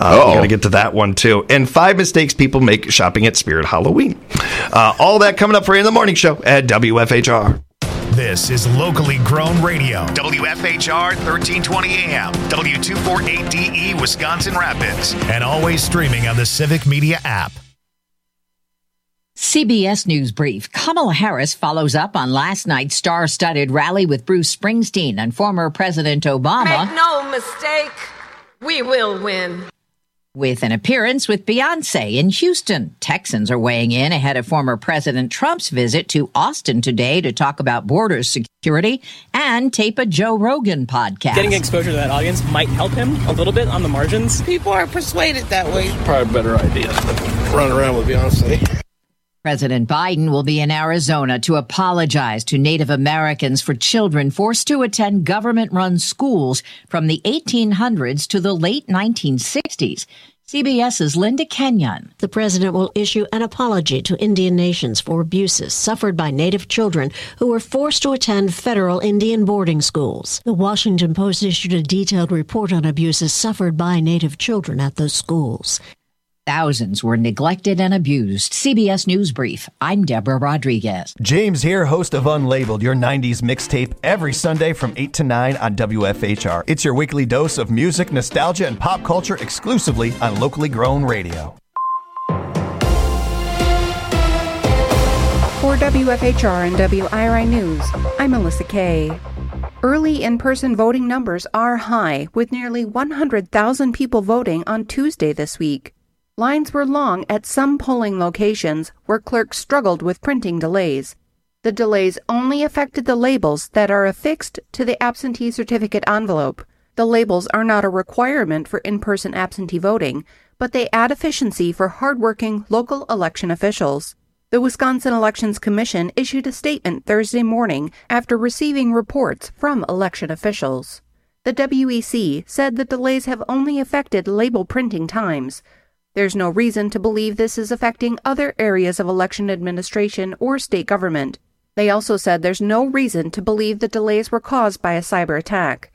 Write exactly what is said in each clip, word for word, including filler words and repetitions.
Uh, we're going to get to that one, too. And five mistakes people make shopping at Spirit Halloween. Uh, all that coming up for you in the morning show at W F H R. This is locally grown radio. W F H R thirteen twenty A M, W two forty-eight D E, Wisconsin Rapids. And always streaming on the Civic Media app. C B S News Brief. Kamala Harris follows up on last night's star-studded rally with Bruce Springsteen and former President Obama. Make no mistake, we will win. With an appearance with Beyonce in Houston. Texans are weighing in ahead of former President Trump's visit to Austin today to talk about border security and tape a Joe Rogan podcast. Getting exposure to that audience might help him a little bit on the margins. People are persuaded that way. Probably a better idea than running around with Beyonce. President Biden will be in Arizona to apologize to Native Americans for children forced to attend government-run schools from the eighteen hundreds to the late nineteen sixties. CBS's Linda Kenyon. The president will issue an apology to Indian nations for abuses suffered by Native children who were forced to attend federal Indian boarding schools. The Washington Post issued a detailed report on abuses suffered by Native children at those schools. Thousands were neglected and abused. C B S News Brief. I'm Deborah Rodriguez. James here, host of Unlabeled, your nineties mixtape, every Sunday from eight to nine on W F H R. It's your weekly dose of music, nostalgia, and pop culture exclusively on locally grown radio. For W F H R and W I R I News, I'm Melissa Kay. Early in-person voting numbers are high, with nearly one hundred thousand people voting on Tuesday this week. Lines were long at some polling locations where clerks struggled with printing delays. The delays only affected the labels that are affixed to the absentee certificate envelope. The labels are not a requirement for in-person absentee voting, but they add efficiency for hardworking local election officials. The Wisconsin Elections Commission issued a statement Thursday morning after receiving reports from election officials. The W E C said the delays have only affected label printing times. There's no reason to believe this is affecting other areas of election administration or state government. They also said there's no reason to believe the delays were caused by a cyber attack.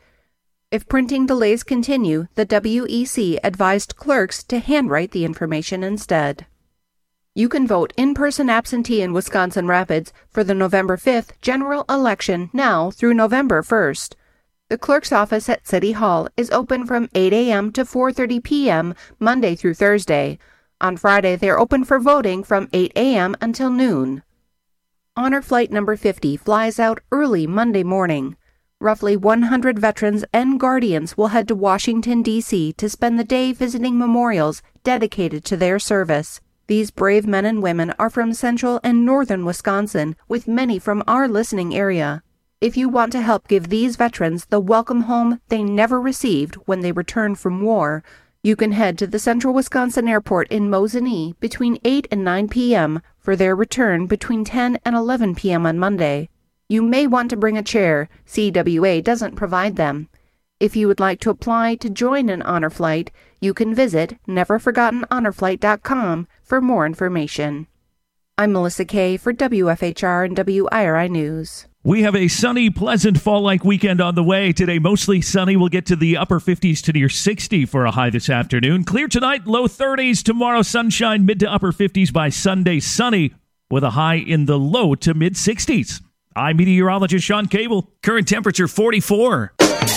If printing delays continue, the W E C advised clerks to handwrite the information instead. You can vote in-person absentee in Wisconsin Rapids for the November fifth general election now through November first. The clerk's office at City Hall is open from eight a.m. to four thirty p.m. Monday through Thursday. On Friday, they are open for voting from eight a.m. until noon. Honor Flight number fifty flies out early Monday morning. Roughly one hundred veterans and guardians will head to Washington, D C to spend the day visiting memorials dedicated to their service. These brave men and women are from central and northern Wisconsin, with many from our listening area. If you want to help give these veterans the welcome home they never received when they returned from war, you can head to the Central Wisconsin Airport in Mosinee between eight and nine p.m. for their return between ten and eleven p.m. on Monday. You may want to bring a chair. C W A doesn't provide them. If you would like to apply to join an honor flight, you can visit never forgotten honor flight dot com for more information. I'm Melissa Kay for W F H R and W I R I News. We have a sunny, pleasant fall-like weekend on the way. Today, mostly sunny. We'll get to the upper fifties to near sixty for a high this afternoon. Clear tonight, low thirties. Tomorrow, sunshine, mid to upper fifties. By Sunday, sunny with a high in the low to mid sixties. I'm meteorologist Sean Cable. Current temperature forty-four.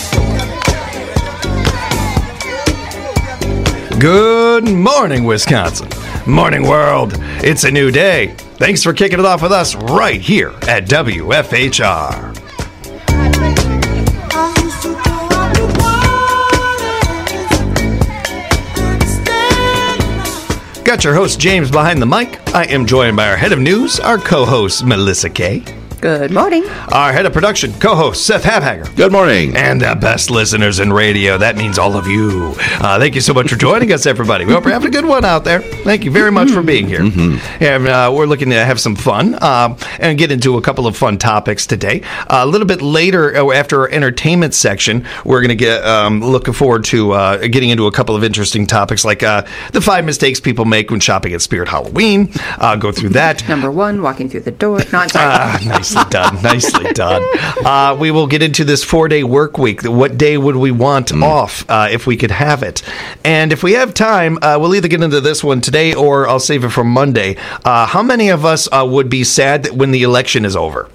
Good morning, Wisconsin. Morning, world. It's a new day. Thanks for kicking it off with us right here at W F H R. Got your host, James, behind the mic. I am joined by our head of news, our co-host, Melissa Kay. Good morning. Our head of production, co-host, Seth Habhager. Good morning. And the best listeners in radio. That means all of you. Uh, thank you so much for joining us, everybody. We hope you're having a good one out there. Thank you very much for being here. Mm-hmm. And uh, we're looking to have some fun uh, and get into a couple of fun topics today. Uh, a little bit later, after our entertainment section, we're going to get um, looking forward to uh, getting into a couple of interesting topics, like uh, the five mistakes people make when shopping at Spirit Halloween. Uh, go through that. Number one, walking through the door. No, I'm sorry. Uh, nice. Nicely done. Nicely done. Uh, we will get into this four-day work week. What day would we want mm. off uh, if we could have it? And if we have time, uh, we'll either get into this one today or I'll save it for Monday. Uh, how many of us uh, would be sad that when the election is over?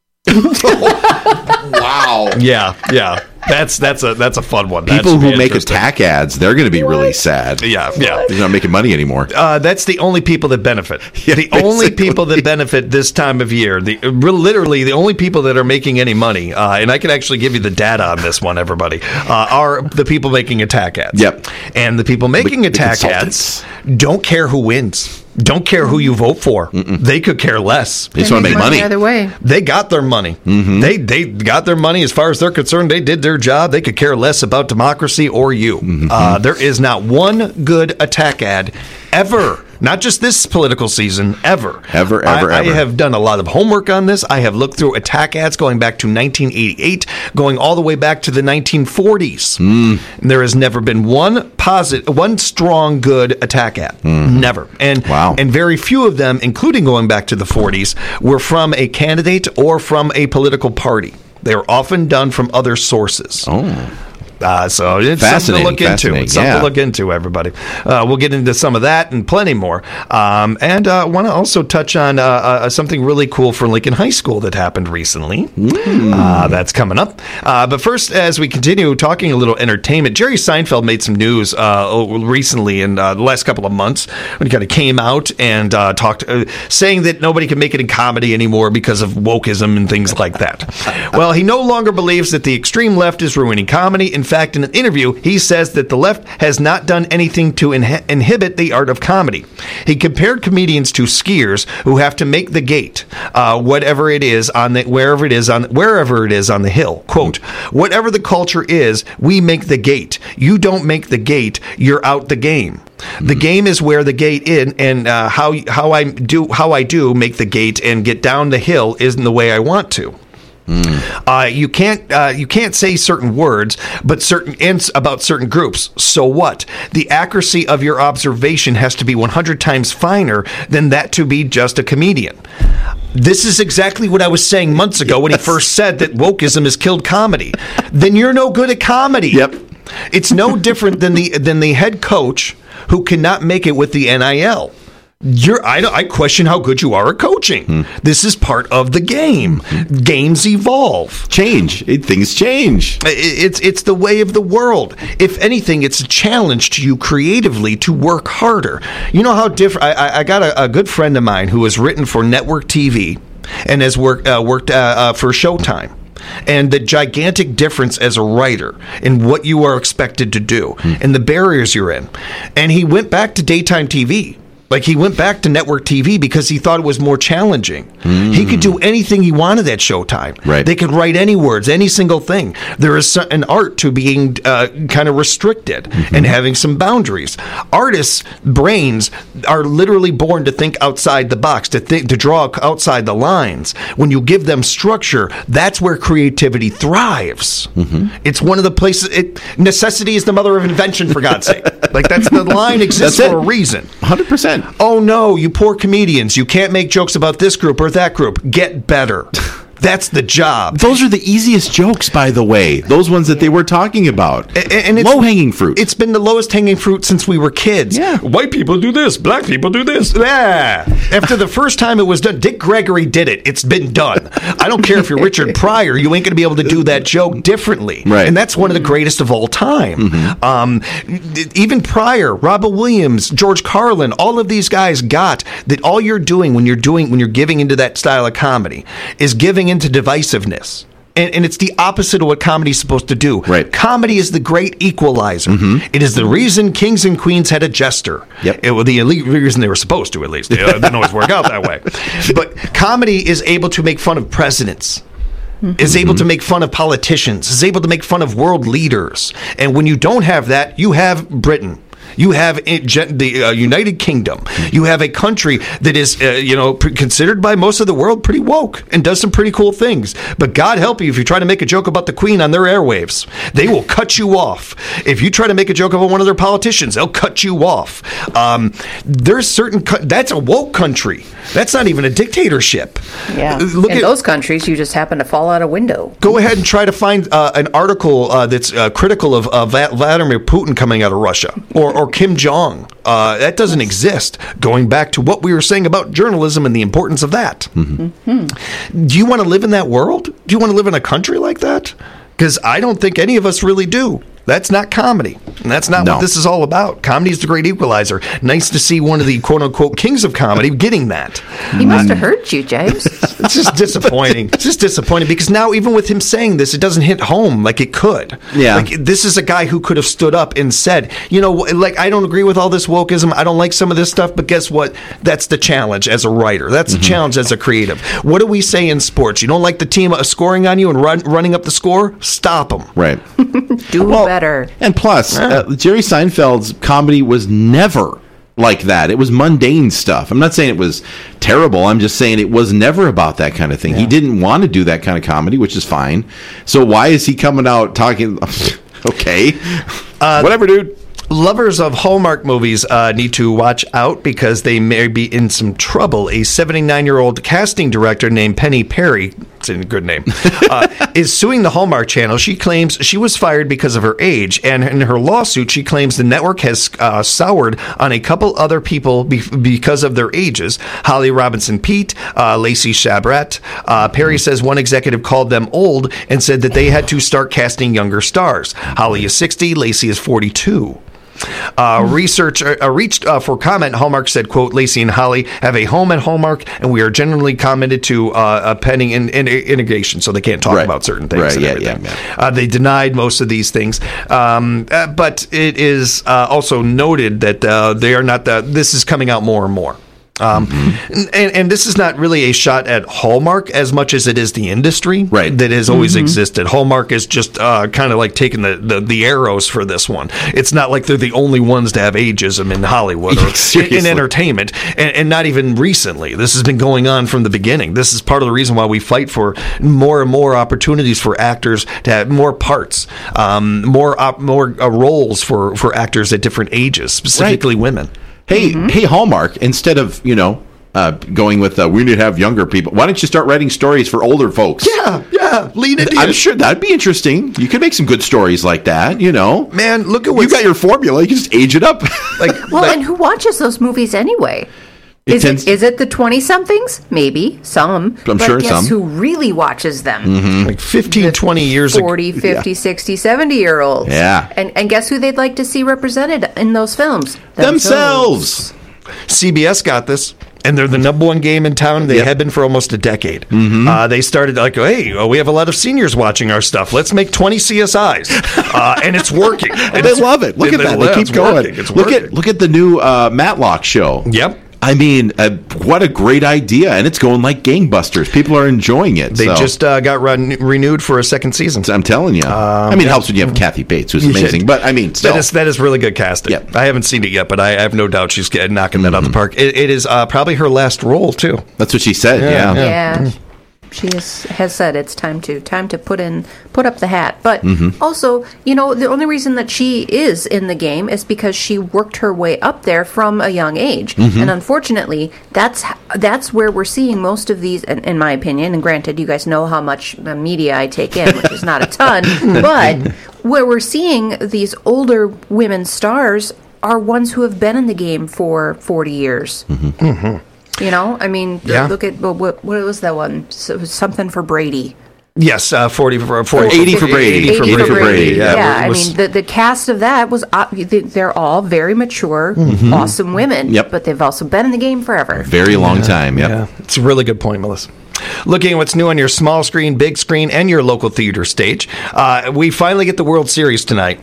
Wow. Yeah, yeah. That's that's a that's a fun one. People who make attack ads, they're going to be what? really sad. Yeah, yeah. They're not making money anymore. Uh, that's the only people that benefit. Yeah, the basically. only people that benefit this time of year. The literally the only people that are making any money, uh, and I can actually give you the data on this one, everybody, uh, are the people making attack ads. Yep. And the people making the, attack the ads don't care who wins. Don't care who you vote for. Mm-mm. They could care less. They just want to make money. Either way. They got their money. Mm-hmm. They they got their money as far as they're concerned. They did their job. They could care less about democracy or you. Mm-hmm. Uh, there is not one good attack ad ever. Not just this political season, ever. Ever, ever, I, ever. I have done a lot of homework on this. I have looked through attack ads going back to nineteen eighty-eight, going all the way back to the nineteen forties. Mm. And there has never been one positive, one strong, good attack ad. Mm. Never. And, wow. and very few of them, including going back to the forties, were from a candidate or from a political party. They were often done from other sources. Oh. Uh, so it's something to look into. It's something yeah. to look into, everybody. Uh, we'll get into some of that and plenty more. Um, and I uh, want to also touch on uh, uh, something really cool for Lincoln High School that happened recently. Mm. Uh, that's coming up. Uh, but first, as we continue talking a little entertainment, Jerry Seinfeld made some news uh, recently in uh, the last couple of months when he kind of came out and uh, talked, uh, saying that nobody can make it in comedy anymore because of wokeism and things like that. Well, he no longer believes that the extreme left is ruining comedy. In fact, in an interview, he says that the left has not done anything to inhi- inhibit the art of comedy. He compared comedians to skiers who have to make the gate, uh, whatever it is on the wherever it is on wherever it is on the hill. Quote: "Whatever the culture is, we make the gate. You don't make the gate. You're out the game. The game is where the gate in, and uh, how how I do how I do make the gate and get down the hill isn't the way I want to." Mm. Uh, you can't uh, you can't say certain words, but certain ins about certain groups. So what? The accuracy of your observation has to be one hundred times finer than that to be just a comedian. This is exactly what I was saying months ago when he first said that wokeism has killed comedy. Then you're no good at comedy. Yep. It's no different than the than the head coach who cannot make it with the N I L. You're, I, I question how good you are at coaching. Hmm. This is part of the game. Hmm. Games evolve. Change. It, things change. It, it's it's the way of the world. If anything, it's a challenge to you creatively to work harder. You know how different... I, I got a, a good friend of mine who has written for network T V and has work, uh, worked uh, uh, for Showtime. And the gigantic difference as a writer in what you are expected to do hmm. and the barriers you're in. And he went back to daytime T V. Like, he went back to network T V because he thought it was more challenging. Mm. He could do anything he wanted at Showtime. Right. They could write any words, any single thing. There is an art to being uh, kind of restricted mm-hmm. and having some boundaries. Artists' brains are literally born to think outside the box, to think, to draw outside the lines. When you give them structure, that's where creativity thrives. Mm-hmm. It's one of the places. It, necessity is the mother of invention, for God's sake. Like, that's the line exists for a reason. one hundred percent. Oh, no, you poor comedians. You can't make jokes about this group or that group. Get better. That's the job. Those are the easiest jokes, by the way. Those ones that they were talking about. And, and it's, low-hanging fruit. It's been the lowest hanging fruit since we were kids. Yeah. White people do this. Black people do this. Yeah. After the first time it was done, Dick Gregory did it. It's been done. I don't care if you're Richard Pryor. You ain't going to be able to do that joke differently. Right. And that's one of the greatest of all time. Mm-hmm. Um, even Pryor, Robin Williams, George Carlin, all of these guys got that all you're doing when you're doing when you're giving into that style of comedy is giving into divisiveness. And, and it's the opposite of what comedy is supposed to do. Right. Comedy is the great equalizer. Mm-hmm. It is the reason kings and queens had a jester. Yep. It was the elite reason they were supposed to, at least. It didn't always work out that way. But comedy is able to make fun of presidents. Mm-hmm. Is able to make fun of politicians. Is able to make fun of world leaders. And when you don't have that, you have Britain. You have it, the uh, United Kingdom. You have a country that is, uh, you know, pre- considered by most of the world pretty woke and does some pretty cool things. But God help you if you try to make a joke about the Queen on their airwaves. They will cut you off. If you try to make a joke about one of their politicians, they'll cut you off. Um, there's certain... Co- that's a woke country. That's not even a dictatorship. Yeah. Look In at, those countries, you just happen to fall out a window. Go ahead and try to find uh, an article uh, that's uh, critical of uh, Vladimir Putin coming out of Russia or, or Kim Jong. Uh, that doesn't exist. Going back to what we were saying about journalism and the importance of that. Mm-hmm. Mm-hmm. Do you want to live in that world? Do you want to live in a country like that? Because I don't think any of us really do. That's not comedy. And that's not No. what this is all about. Comedy is the great equalizer. Nice to see one of the quote-unquote kings of comedy getting that. He must have hurt you, James. It's just disappointing. It's just disappointing because now even with him saying this, it doesn't hit home like it could. Yeah. Like this is a guy who could have stood up and said, you know, like I don't agree with all this wokeism. I don't like some of this stuff, but guess what? That's the challenge as a writer. That's the Mm-hmm. challenge as a creative. What do we say in sports? You don't like the team uh, scoring on you and run, running up the score? Stop them. Right. Do better. And plus, uh, Jerry Seinfeld's comedy was never like that. It was mundane stuff. I'm not saying it was terrible. I'm just saying it was never about that kind of thing. Yeah. He didn't want to do that kind of comedy, which is fine. So why is he coming out talking? Okay. Uh, Whatever, dude. Lovers of Hallmark movies uh, need to watch out because they may be in some trouble. A seventy-nine-year-old casting director named Penny Perry, it's a good name, uh, is suing the Hallmark Channel. She claims she was fired because of her age, and in her lawsuit, she claims the network has uh, soured on a couple other people be- because of their ages. Holly Robinson Peete, uh, Lacey Chabert. Uh, Perry says one executive called them old and said that they had to start casting younger stars. Holly is sixty, Lacey is forty-two. Uh, research uh, reached uh, for comment. Hallmark said, quote, Lacey and Holly have a home at Hallmark, and we are generally commented to uh, a pending in, in, integration, so they can't talk Right. about certain things Right, and yeah, everything. yeah, yeah. Uh, they denied most of these things, um, uh, but it is uh, also noted that uh, they are not the, this is coming out more and more. Um, Mm-hmm. and, and this is not really a shot at Hallmark as much as it is the industry Right. that has always Mm-hmm. existed. Hallmark is just uh, kind of like taking the, the, the arrows for this one. It's not like they're the only ones to have ageism in Hollywood or in, Seriously. in entertainment, and, and not even recently. This has been going on from the beginning. This is part of the reason why we fight for more and more opportunities for actors to have more parts, um, more op- more uh, roles for, for actors at different ages, specifically women. Hey, hey, Hallmark, instead of, you know, uh, going with uh, we need to have younger people, why don't you start writing stories for older folks? Yeah, yeah, lean into I'm it. sure that'd be interesting. You could make some good stories like that, you know. Man, look at what You got your formula. You can just age it up. like. Well, like- and who watches those movies anyway? It Is tends- it, is it the twenty-somethings? Maybe. Some. I'm but sure guess some. who really watches them? Mm-hmm. like fifteen, twenty years ago. forty, fifty, sixty, seventy-year-olds. Yeah. And, and guess who they'd like to see represented in those films? Themselves. C B S got this, and they're the number one game in town. They Yep. have been for almost a decade. Mm-hmm. Uh, they started like, hey, oh, we have a lot of seniors watching our stuff. Let's make twenty C S Is, uh, and it's working. And And they it's- love it. Look they- at that. they- They it's keep going. working. It's Look working. at look at the new uh, Matlock show. Yep. I mean, uh, what a great idea, and it's going like gangbusters. People are enjoying it. They so. just uh, got run- renewed for a second season. I'm telling you. I mean, it helps when you have Kathy Bates, who's amazing. But I mean, still. That is that is really good casting. Yep. I haven't seen it yet, but I, I have no doubt she's getting, knocking that out of Mm-hmm. the park. It, it is uh, probably her last role too. That's what she said. Yeah, Yeah. Yeah. She is, has said it's time to time to put in put up the hat. But Mm-hmm. also, you know, the only reason that she is in the game is because she worked her way up there from a young age. Mm-hmm. And unfortunately, that's that's where we're seeing most of these, in, in my opinion, and granted, you guys know how much uh, media I take in, which is not a ton, but where we're seeing these older women stars are ones who have been in the game for forty years. Mm-hmm. You know, I mean, Yeah. look at what, what what was that one? So, it was something for Brady. Yes, uh, forty for forty, eighty for Brady. eighty for eighty Brady. for Brady, Yeah, Yeah, I it was- mean, the the cast of that was uh, they're all very mature, awesome women. Yep. But they've also been in the game forever. Very long time. Yep. Yeah, it's a really good point, Melissa. Looking at what's new on your small screen, big screen, and your local theater stage, uh, we finally get the World Series tonight.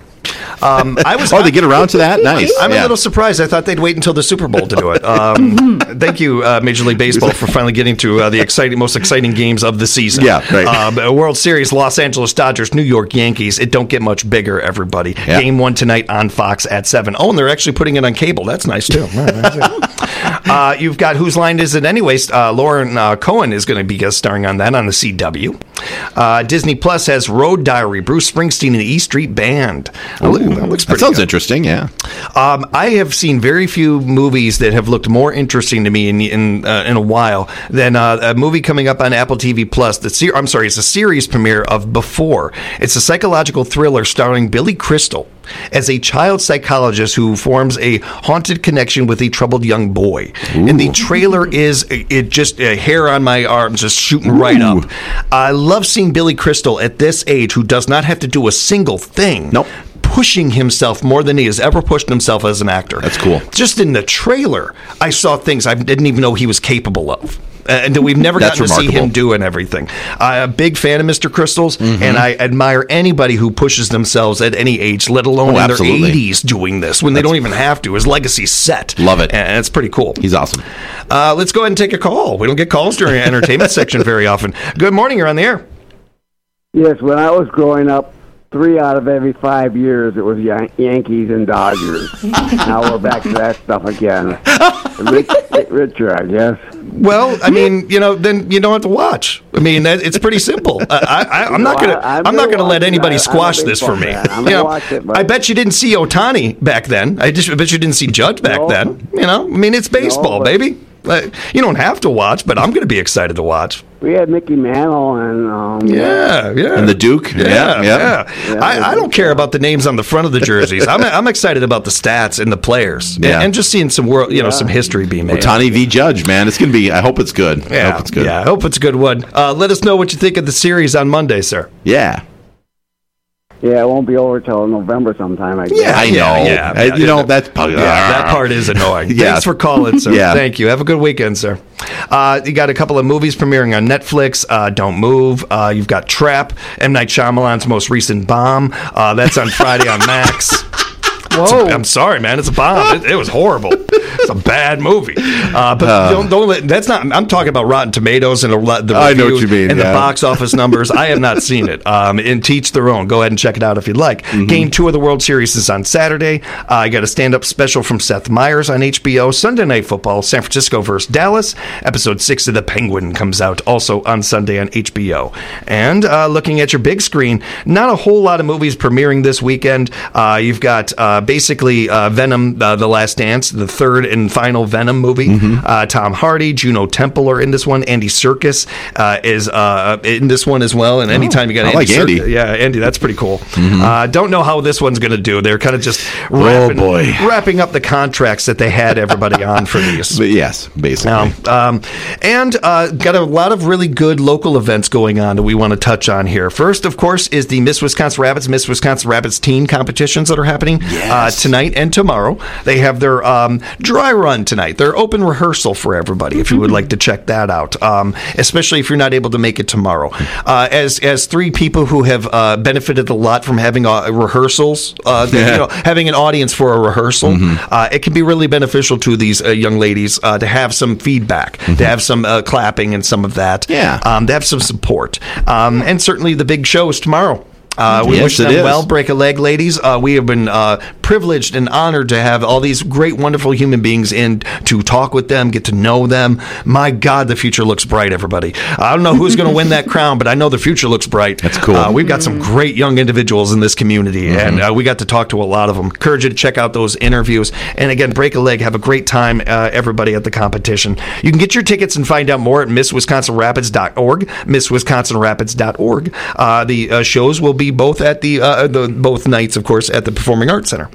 Um, I was. Oh, they get around to that? Nice. I'm Yeah. a little surprised. I thought they'd wait until the Super Bowl to do it. Um, thank you, uh, Major League Baseball, for finally getting to uh, the exciting, most exciting games of the season. Yeah, right. Um, World Series, Los Angeles Dodgers, New York Yankees. It don't get much bigger, everybody. Yeah. Game one tonight on Fox at seven. Oh, and they're actually putting it on cable. That's nice, too. uh, you've got Whose Line Is It Anyways? Uh, Lauren uh, Cohen is going to be guest starring on that on the C W. Uh, Disney Plus has Road Diary, Bruce Springsteen and the E Street Band. Ooh, that looks that pretty sounds good. interesting, yeah. Um, I have seen very few movies that have looked more interesting to me in in, uh, in a while than uh, a movie coming up on Apple T V Plus. The ser- I'm sorry, it's a series premiere of Before. It's a psychological thriller starring Billy Crystal as a child psychologist who forms a haunted connection with a troubled young boy. Ooh. And the trailer is it just uh, hair on my arms just shooting Ooh. right up. I love seeing Billy Crystal at this age, who does not have to do a single thing. Nope. Pushing himself more than he has ever pushed himself as an actor. That's cool. Just in the trailer, I saw things I didn't even know he was capable of. And we've never gotten to see him do and everything. I'm a big fan of Mister Crystals, mm-hmm. and I admire anybody who pushes themselves at any age, let alone oh, in absolutely. their eighties doing this, when That's, they don't even have to. His legacy's set. Love it. And it's pretty cool. He's awesome. Uh, let's go ahead and take a call. We don't get calls during the entertainment section very often. Good morning. You're on the air. Yes, when I was growing up, three out of every five years, it was Yan- Yankees and Dodgers. Now we're back to that stuff again. Rich, richer, I guess. Well, I mean, you know, then you don't have to watch. I mean, that, it's pretty simple. I, I, I'm not gonna, I'm, I'm not gonna let anybody it. squash this for me. I'm you know, watch it, but I bet you didn't see Ohtani back then. I just I bet you didn't see Judge back no. then. You know, I mean, it's baseball, no, baby. Like, you don't have to watch, but I'm going to be excited to watch. We had Mickey Mantle and um, yeah, yeah, and the Duke. Yeah, yeah, yeah. yeah. I, I don't care about the names on the front of the jerseys. I'm I'm excited about the stats and the players, yeah. and, and just seeing some world, you yeah. know, some history being made. Ohtani v. Judge, man, it's going to be. I hope it's good. Yeah, I hope it's good. Yeah, I hope it's a good one. Uh, let us know what you think of the series on Monday, sir. Yeah. Yeah, it won't be over till November sometime, I guess. Yeah, I know. Yeah, yeah, I, yeah, you know, yeah, that's yeah, that part is annoying. yeah. Thanks for calling, sir. yeah. Thank you. Have a good weekend, sir. Uh, you got a couple of movies premiering on Netflix. Uh, Don't Move. Uh, you've got Trap, M. Night Shyamalan's most recent Bomb. Uh, that's on Friday on Max. Whoa. A, I'm sorry, man. It's a bomb. It, it was horrible. It's a bad movie. Uh, but uh, don't, don't let, that's not. I'm talking about Rotten Tomatoes and the review I know what you mean, and yeah. the box office numbers. I have not seen it. Um, and teach their own. Go ahead and check it out if you'd like. Mm-hmm. Game two of the World Series is on Saturday. Uh, I got a stand-up special from Seth Meyers on H B O. Sunday Night Football, San Francisco versus Dallas. Episode six of The Penguin comes out also on Sunday on H B O. And uh, looking at your big screen, not a whole lot of movies premiering this weekend. Uh, you've got uh, basically uh, Venom, uh, The Last Dance, the third and final Venom movie. Mm-hmm. Uh, Tom Hardy, Juno Temple are in this one. Andy Serkis uh, is uh, in this one as well. And anytime you got I Andy like Andy. Serkis, yeah, Andy, that's pretty cool. Mm-hmm. Uh, don't know how this one's going to do. They're kind of just wrapping, oh boy. wrapping up the contracts that they had everybody on for these. But yes, basically. Um, um, and uh, got a lot of really good local events going on that we want to touch on here. First, of course, is the Miss Wisconsin Rapids, Miss Wisconsin Rapids teen competitions that are happening yes. uh, tonight and tomorrow. They have their um, dry run tonight, their open rehearsal for everybody, if you would like to check that out, um, especially if you're not able to make it tomorrow. Uh, as as three people who have uh, benefited a lot from having uh, rehearsals, uh, that, yeah. you know, having an audience for a rehearsal, mm-hmm. uh, it can be really beneficial to these uh, young ladies uh, to have some feedback, mm-hmm. to have some uh, clapping and some of that, yeah. um, to have some support. Um, and certainly the big shows tomorrow. Uh, we yes, wish them is. well. Break a leg, ladies. Uh, we have been uh, privileged and honored to have all these great, wonderful human beings in to talk with them, get to know them. My God, the future looks bright, everybody. I don't know who's going to win that crown, but I know the future looks bright. That's cool. Uh, we've got some great young individuals in this community, mm-hmm. and uh, we got to talk to a lot of them. Encourage you to check out those interviews. And again, break a leg. Have a great time, uh, everybody, at the competition. You can get your tickets and find out more at miss wisconsin rapids dot org, miss wisconsin rapids dot org. Uh, the uh, shows will be both at the, uh, the both nights, of course, at the Performing Arts Center.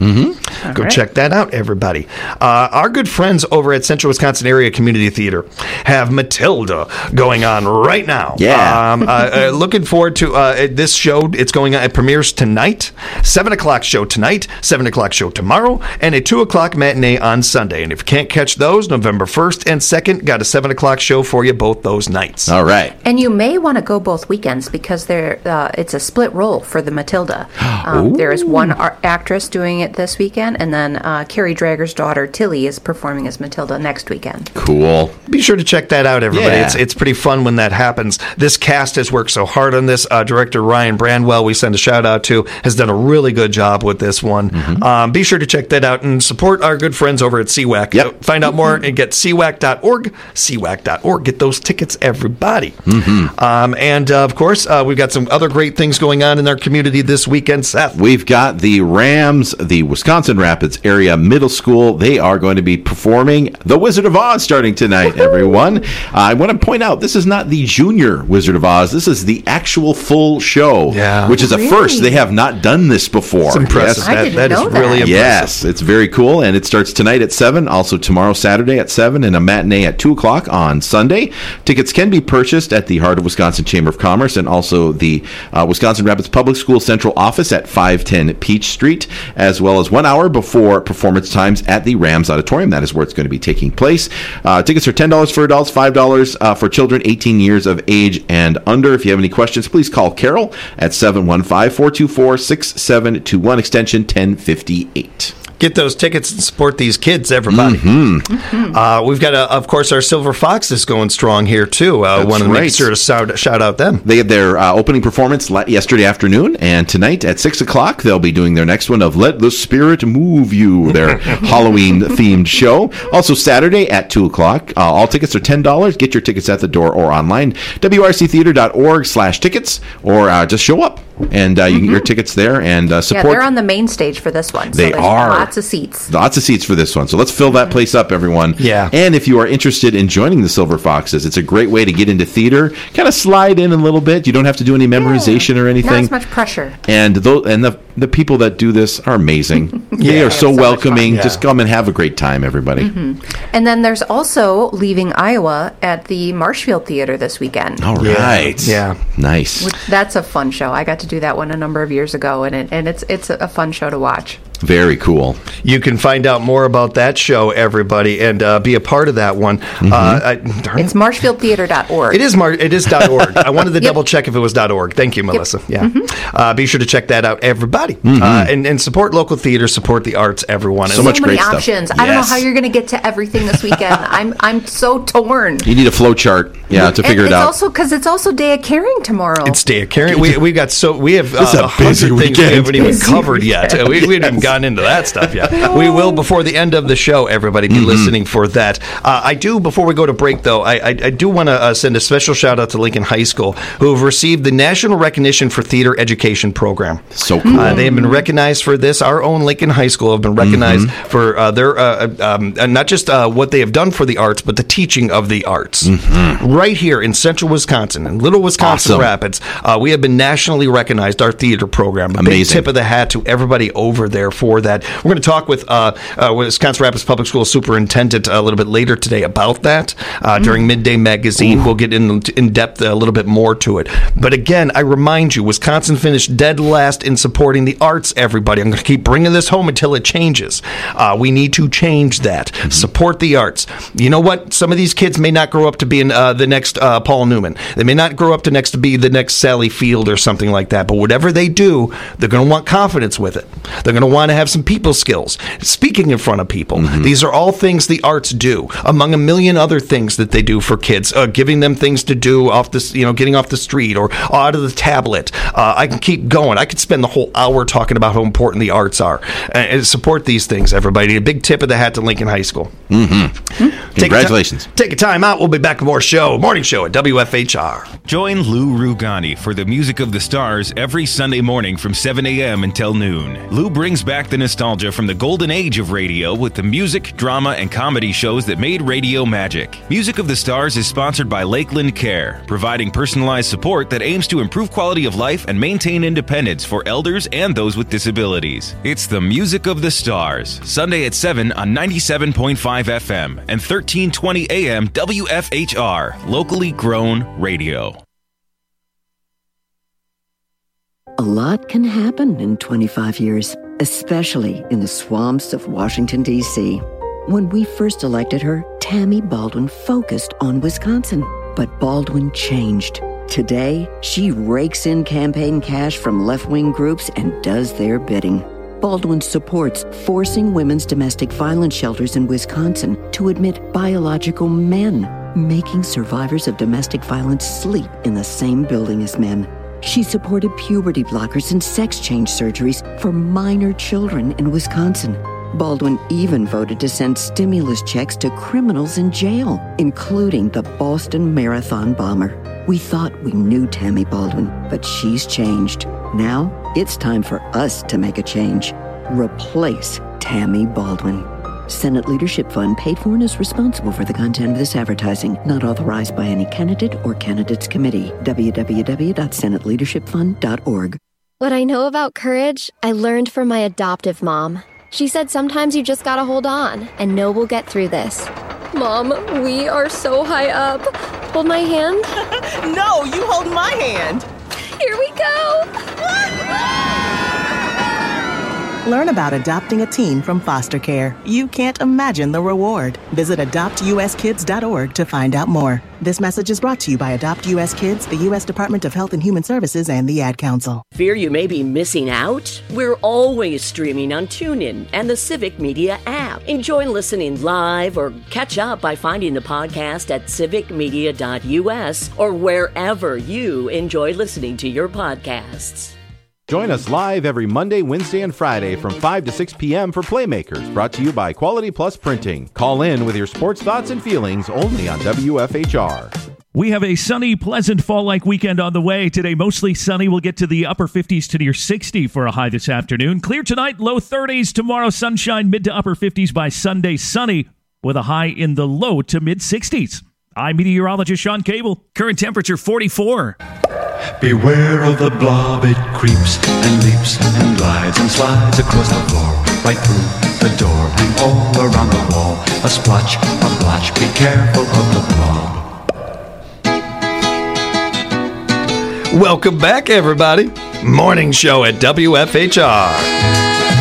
Mm-hmm. Go right. check that out, everybody. Uh, our good friends over at Central Wisconsin Area Community Theater have Matilda going on right now. Yeah. Um, uh, uh, looking forward to uh, this show. It's going on. It premieres tonight. seven o'clock show tonight, seven o'clock show tomorrow, and a two o'clock matinee on Sunday. And if you can't catch those, November first and second, got a seven o'clock show for you both those nights. All right. And you may want to go both weekends because there uh, it's a split role for the Matilda. Um, there is one ar- actress doing it this weekend, and then uh, Carrie Drager's daughter, Tilly, is performing as Matilda next weekend. Cool. Be sure to check that out, everybody. Yeah. It's it's pretty fun when that happens. This cast has worked so hard on this. Uh, director Ryan Brandwell, we send a shout out to, has done a really good job with this one. Mm-hmm. Um, be sure to check that out and support our good friends over at C WAC. Yep. Find out more and get C WAC dot org, C WAC dot org. Get those tickets, everybody. Mm-hmm. Um, and, uh, of course, uh, we've got some other great things going on in our community this weekend, Seth. We've got the Rams, the Wisconsin Rapids Area Middle School. They are going to be performing The Wizard of Oz starting tonight, everyone. Uh, I want to point out, this is not the junior Wizard of Oz. This is the actual full show, yeah. which is Really? a first. They have not done this before. It's impressive. Yes. I that, didn't that know is that. really impressive. Yes, it's very cool, and it starts tonight at seven, also tomorrow, Saturday at seven, and a matinee at two o'clock on Sunday. Tickets can be purchased at the Heart of Wisconsin Chamber of Commerce and also the uh, Wisconsin Rapids Public School Central Office at five ten Peach Street, as well as one hour before performance times at the Rams Auditorium. That is where it's going to be taking place. Uh, tickets are ten dollars for adults, five dollars uh, for children eighteen years of age and under. If you have any questions, please call Carol at seven one five, four two four, six seven two one, extension ten fifty-eight. Get those tickets and support these kids, everybody. Mm-hmm. Uh, we've got, uh, of course, our Silver Foxes going strong here, too. Uh, That's want to right. make sure to shout, shout out them. They had their uh, opening performance la- yesterday afternoon, and tonight at six o'clock, they'll be doing their next one of Let the Spirit Move You, their Halloween-themed show. Also Saturday at two o'clock. Uh, all tickets are ten dollars. Get your tickets at the door or online, w r c theater dot org slash tickets, or uh, just show up, and uh, you can get your tickets there and uh, Yeah, support. they're on the main stage for this one. So They there's are. lots of seats. Lots of seats for this one. So let's fill that place up, everyone. Yeah. And if you are interested in joining the Silver Foxes, it's a great way to get into theater. Kind of slide in a little bit. You don't have to do any memorization or Not anything. as much pressure. And those, and the the people that do this are amazing. They Yeah. are so so much welcoming. fun. Yeah. Just come and have a great time, everybody. And then there's also Leaving Iowa at the Marshfield Theater this weekend. All Yeah. right. Yeah. Nice. Which, that's a fun show. I got to do that one a number of years ago, and it, and it's it's a fun show to watch. Very cool. You can find out more about that show, everybody, and uh, be a part of that one. Mm-hmm. Uh, I, darn It's it. marshfield theater dot org. It is Mar- it is .org. I wanted to Yep. double check if it was .org. Thank you, Melissa. Yeah. Mm-hmm. Uh, be sure to check that out, everybody. Uh, and, and support local theater, support the arts, everyone. So And much so many great stuff. options. I don't know Yes. how you're going to get to everything this weekend. I'm I'm so torn. You need a flow chart, yeah, to figure and it it's out. also because it's also Day of Caring tomorrow. It's Day of Caring. We we got so we have uh, It's a a hundred busy things we weekend. haven't even Busy covered yet. Uh, We, we haven't even gotten into that stuff yet. We will before the end of the show. Everybody, be listening for that. Uh, I do before we go to break though. I I, I do want to uh, send a special shout out to Lincoln High School, who have received the National Recognition for Theater Education Program. So cool. Uh, they have been recognized for this. Our own Lincoln High School have been recognized for uh, their uh, um, uh, not just uh, what they have done for the arts, but the teaching of the arts. Right here in central Wisconsin, in Little Wisconsin Awesome. Rapids, uh, we have been nationally recognized. Our theater program. A big Amazing. tip of the hat to everybody over there for that. We're going to talk with uh, uh, Wisconsin Rapids Public School Superintendent a little bit later today about that uh, during Midday Magazine. We'll get in in depth a little bit more to it. But again, I remind you, Wisconsin finished dead last in supporting the arts. Everybody, I'm going to keep bringing this home until it changes. Uh, we need to change that. Support the arts. You know what? Some of these kids may not grow up to be in, uh, the next uh, Paul Newman. They may not grow up to next to be the next Sally Field or something like that. But whatever they do, they're going to want confidence with it. They're going to want to have some people skills, speaking in front of people. These are all things the arts do, among a million other things that they do for kids. Uh, giving them things to do off this, you know, getting off the street or out of the tablet. Uh, I can keep going. I could spend the whole hour talking about how important the arts are. Uh, and support these things, everybody. A big tip of the hat to Lincoln High School. Mm-hmm. Take Congratulations. A ti- take a time out. We'll be back with more show, morning show at W F H R. Join Lou Rugani for the Music of the Stars every Sunday morning from seven a.m. until noon. Lou brings back back the nostalgia from the golden age of radio with the music, drama, and comedy shows that made radio magic. Music of the Stars is sponsored by Lakeland Care, providing personalized support that aims to improve quality of life and maintain independence for elders and those with disabilities. It's the Music of the Stars, Sunday at seven on ninety-seven point five F M and thirteen twenty A M W F H R, locally grown radio. A lot can happen in twenty-five years, especially in the swamps of Washington, D C When we first elected her, Tammy Baldwin focused on Wisconsin. But Baldwin changed. Today, she rakes in campaign cash from left-wing groups and does their bidding. Baldwin supports forcing women's domestic violence shelters in Wisconsin to admit biological men, making survivors of domestic violence sleep in the same building as men. She supported puberty blockers and sex change surgeries for minor children in Wisconsin. Baldwin even voted to send stimulus checks to criminals in jail, including the Boston Marathon bomber. We thought we knew Tammy Baldwin, but she's changed. Now, it's time for us to make a change. Replace Tammy Baldwin. Senate Leadership Fund paid for and is responsible for the content of this advertising, not authorized by any candidate or candidates committee. w w w dot senate leadership fund dot org. What I know about courage, I learned from my adoptive mom. She said sometimes you just gotta hold on and know we'll get through this. Mom, we are so high up. Hold my hand. No, you hold my hand. Here we go. Learn about adopting a teen from foster care. You can't imagine the reward. Visit adopt u s kids dot org to find out more. This message is brought to you by Adopt U S Kids, the U S Department of Health and Human Services, and the Ad Council. Fear you may be missing out? We're always streaming on TuneIn and the Civic Media app. Enjoy listening live or catch up by finding the podcast at civic media dot u s or wherever you enjoy listening to your podcasts. Join us live every Monday, Wednesday, and Friday from five to six p.m. for Playmakers, brought to you by Quality Plus Printing. Call in with your sports thoughts and feelings only on W F H R. We have a sunny, pleasant fall-like weekend on the way. Today, mostly sunny. We'll get to the upper fifties to near sixty for a high this afternoon. Clear tonight, low thirties. Tomorrow, sunshine, mid to upper fifties by Sunday, sunny with a high in the low to mid sixties. I'm meteorologist Sean Cable. Current temperature forty-four. Beware of the blob, it creeps and leaps and glides and slides across the floor, right through the door and all around the wall. A splotch, a blotch, be careful of the blob. Welcome back, everybody. Morning show at W F H R.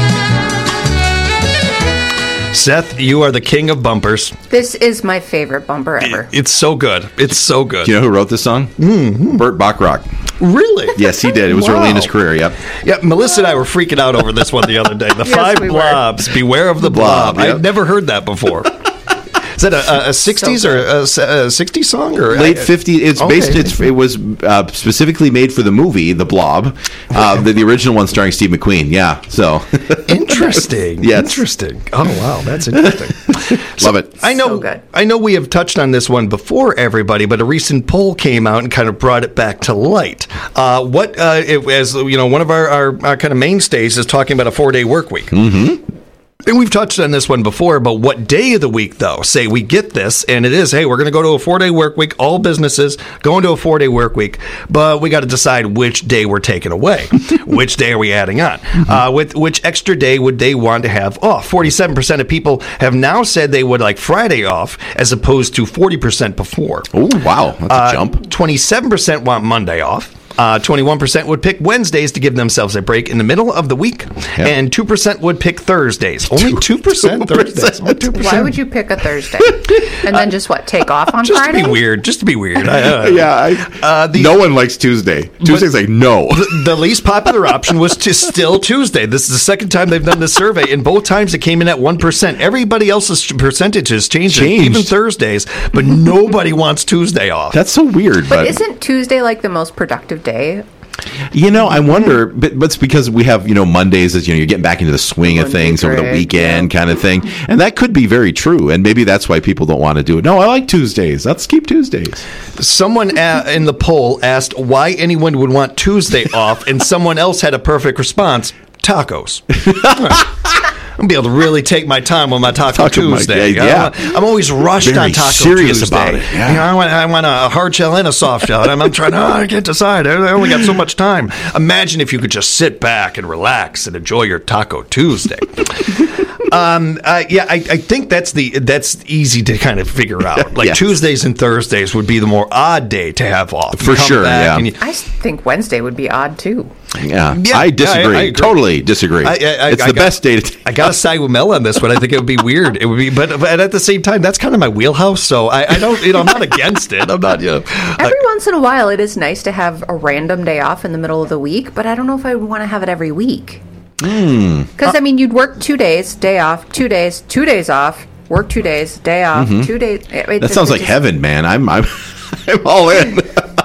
Seth, you are the king of bumpers. This is my favorite bumper ever. It's so good. It's so good. Do you know who wrote this song? Mm-hmm. Burt Bacharach. Really? Yes, he did. It was Wow. early in his career, yep. Yeah, Melissa and I were freaking out over this one the other day. The Yes, five we were. blobs. Beware of the, The blob. blob, yep. I'd never heard that before. Is that a, a, a sixties or a, a sixties song or Late fifties. It's Okay. based. It's, it was uh, specifically made for the movie The Blob, uh, the, the original one starring Steve McQueen. Yeah, so Interesting. Yes. Interesting. Oh wow, that's interesting. love it. I know. So good. I know we have touched on this one before, everybody, but a recent poll came out and kind of brought it back to light. Uh, what, uh, it, as you know, one of our, our, our kind of mainstays is talking about a four-day work week. Mm-hmm. And we've touched on this one before, but what day of the week, though? Say we get this, and it is, hey, we're going to go to a four-day work week. All businesses going to a four-day work week, but we got to decide which day we're taking away. Which day are we adding on? Uh, with which extra day would they want to have off? forty-seven percent of people have now said they would like Friday off, as opposed to forty percent before. Oh, wow. That's a Uh, jump. twenty-seven percent want Monday off. Uh, twenty-one percent would pick Wednesdays to give themselves a break in the middle of the week, Yep. and two percent would pick Thursdays. Only two percent Thursdays. Only two percent. Why would you pick a Thursday? And then just what, take off on Just Friday? to be weird. Just to be weird. I, uh, yeah, I, uh, the, no one likes Tuesday. Tuesday's like, no. the, the least popular option was to still Tuesday. This is the second time they've done this survey, and both times it came in at one percent. Everybody else's percentages changed, Changed. even Thursdays, but nobody wants Tuesday off. That's so weird. But But, isn't Tuesday like the most productive day? you know, I wonder, but, but it's because we have, you know, Mondays as, you know, you're getting back into the swing of Monday things over the break, weekend yeah. kind of thing. And that could be very true. And maybe that's why people don't want to do it. No, I like Tuesdays. Let's keep Tuesdays. Someone a- in the poll asked why anyone would want Tuesday off, and someone else had a perfect response. tacos. I'm gonna be able to really take my time on my Taco, Taco Tuesday. yeah, yeah. I'm, I'm always rushed Very on Taco serious Tuesday. about it. Yeah. You know, I want, I want a hard shell and a soft shell. And I'm, I'm trying. Oh, I can't decide. I only got so much time. Imagine if you could just sit back and relax and enjoy your Taco Tuesday. Um, uh, yeah, I, I think that's the that's easy to kind of figure out. Like Yes. Tuesdays and Thursdays would be the more odd day to have off. For You come sure, back yeah. and you- I think Wednesday would be odd too. Yeah, Yeah, I disagree. I- I agree. Totally disagree. I- I- I- it's I the got- best day to take. I gotta side with Mel on this one. I think it would be weird. It would be, but, but at the same time, that's kind of my wheelhouse. So I, I don't, you know, I'm not against it. I'm not, you know. Every once in a while, it is nice to have a random day off in the middle of the week, but I don't know if I would want to have it every week. Mm. Because, I mean, you'd work two days, day off, two days, two days off, work two days, day off, Mhm. two days. It, it- That sounds it like just- heaven, man. I'm I'm, I'm all in.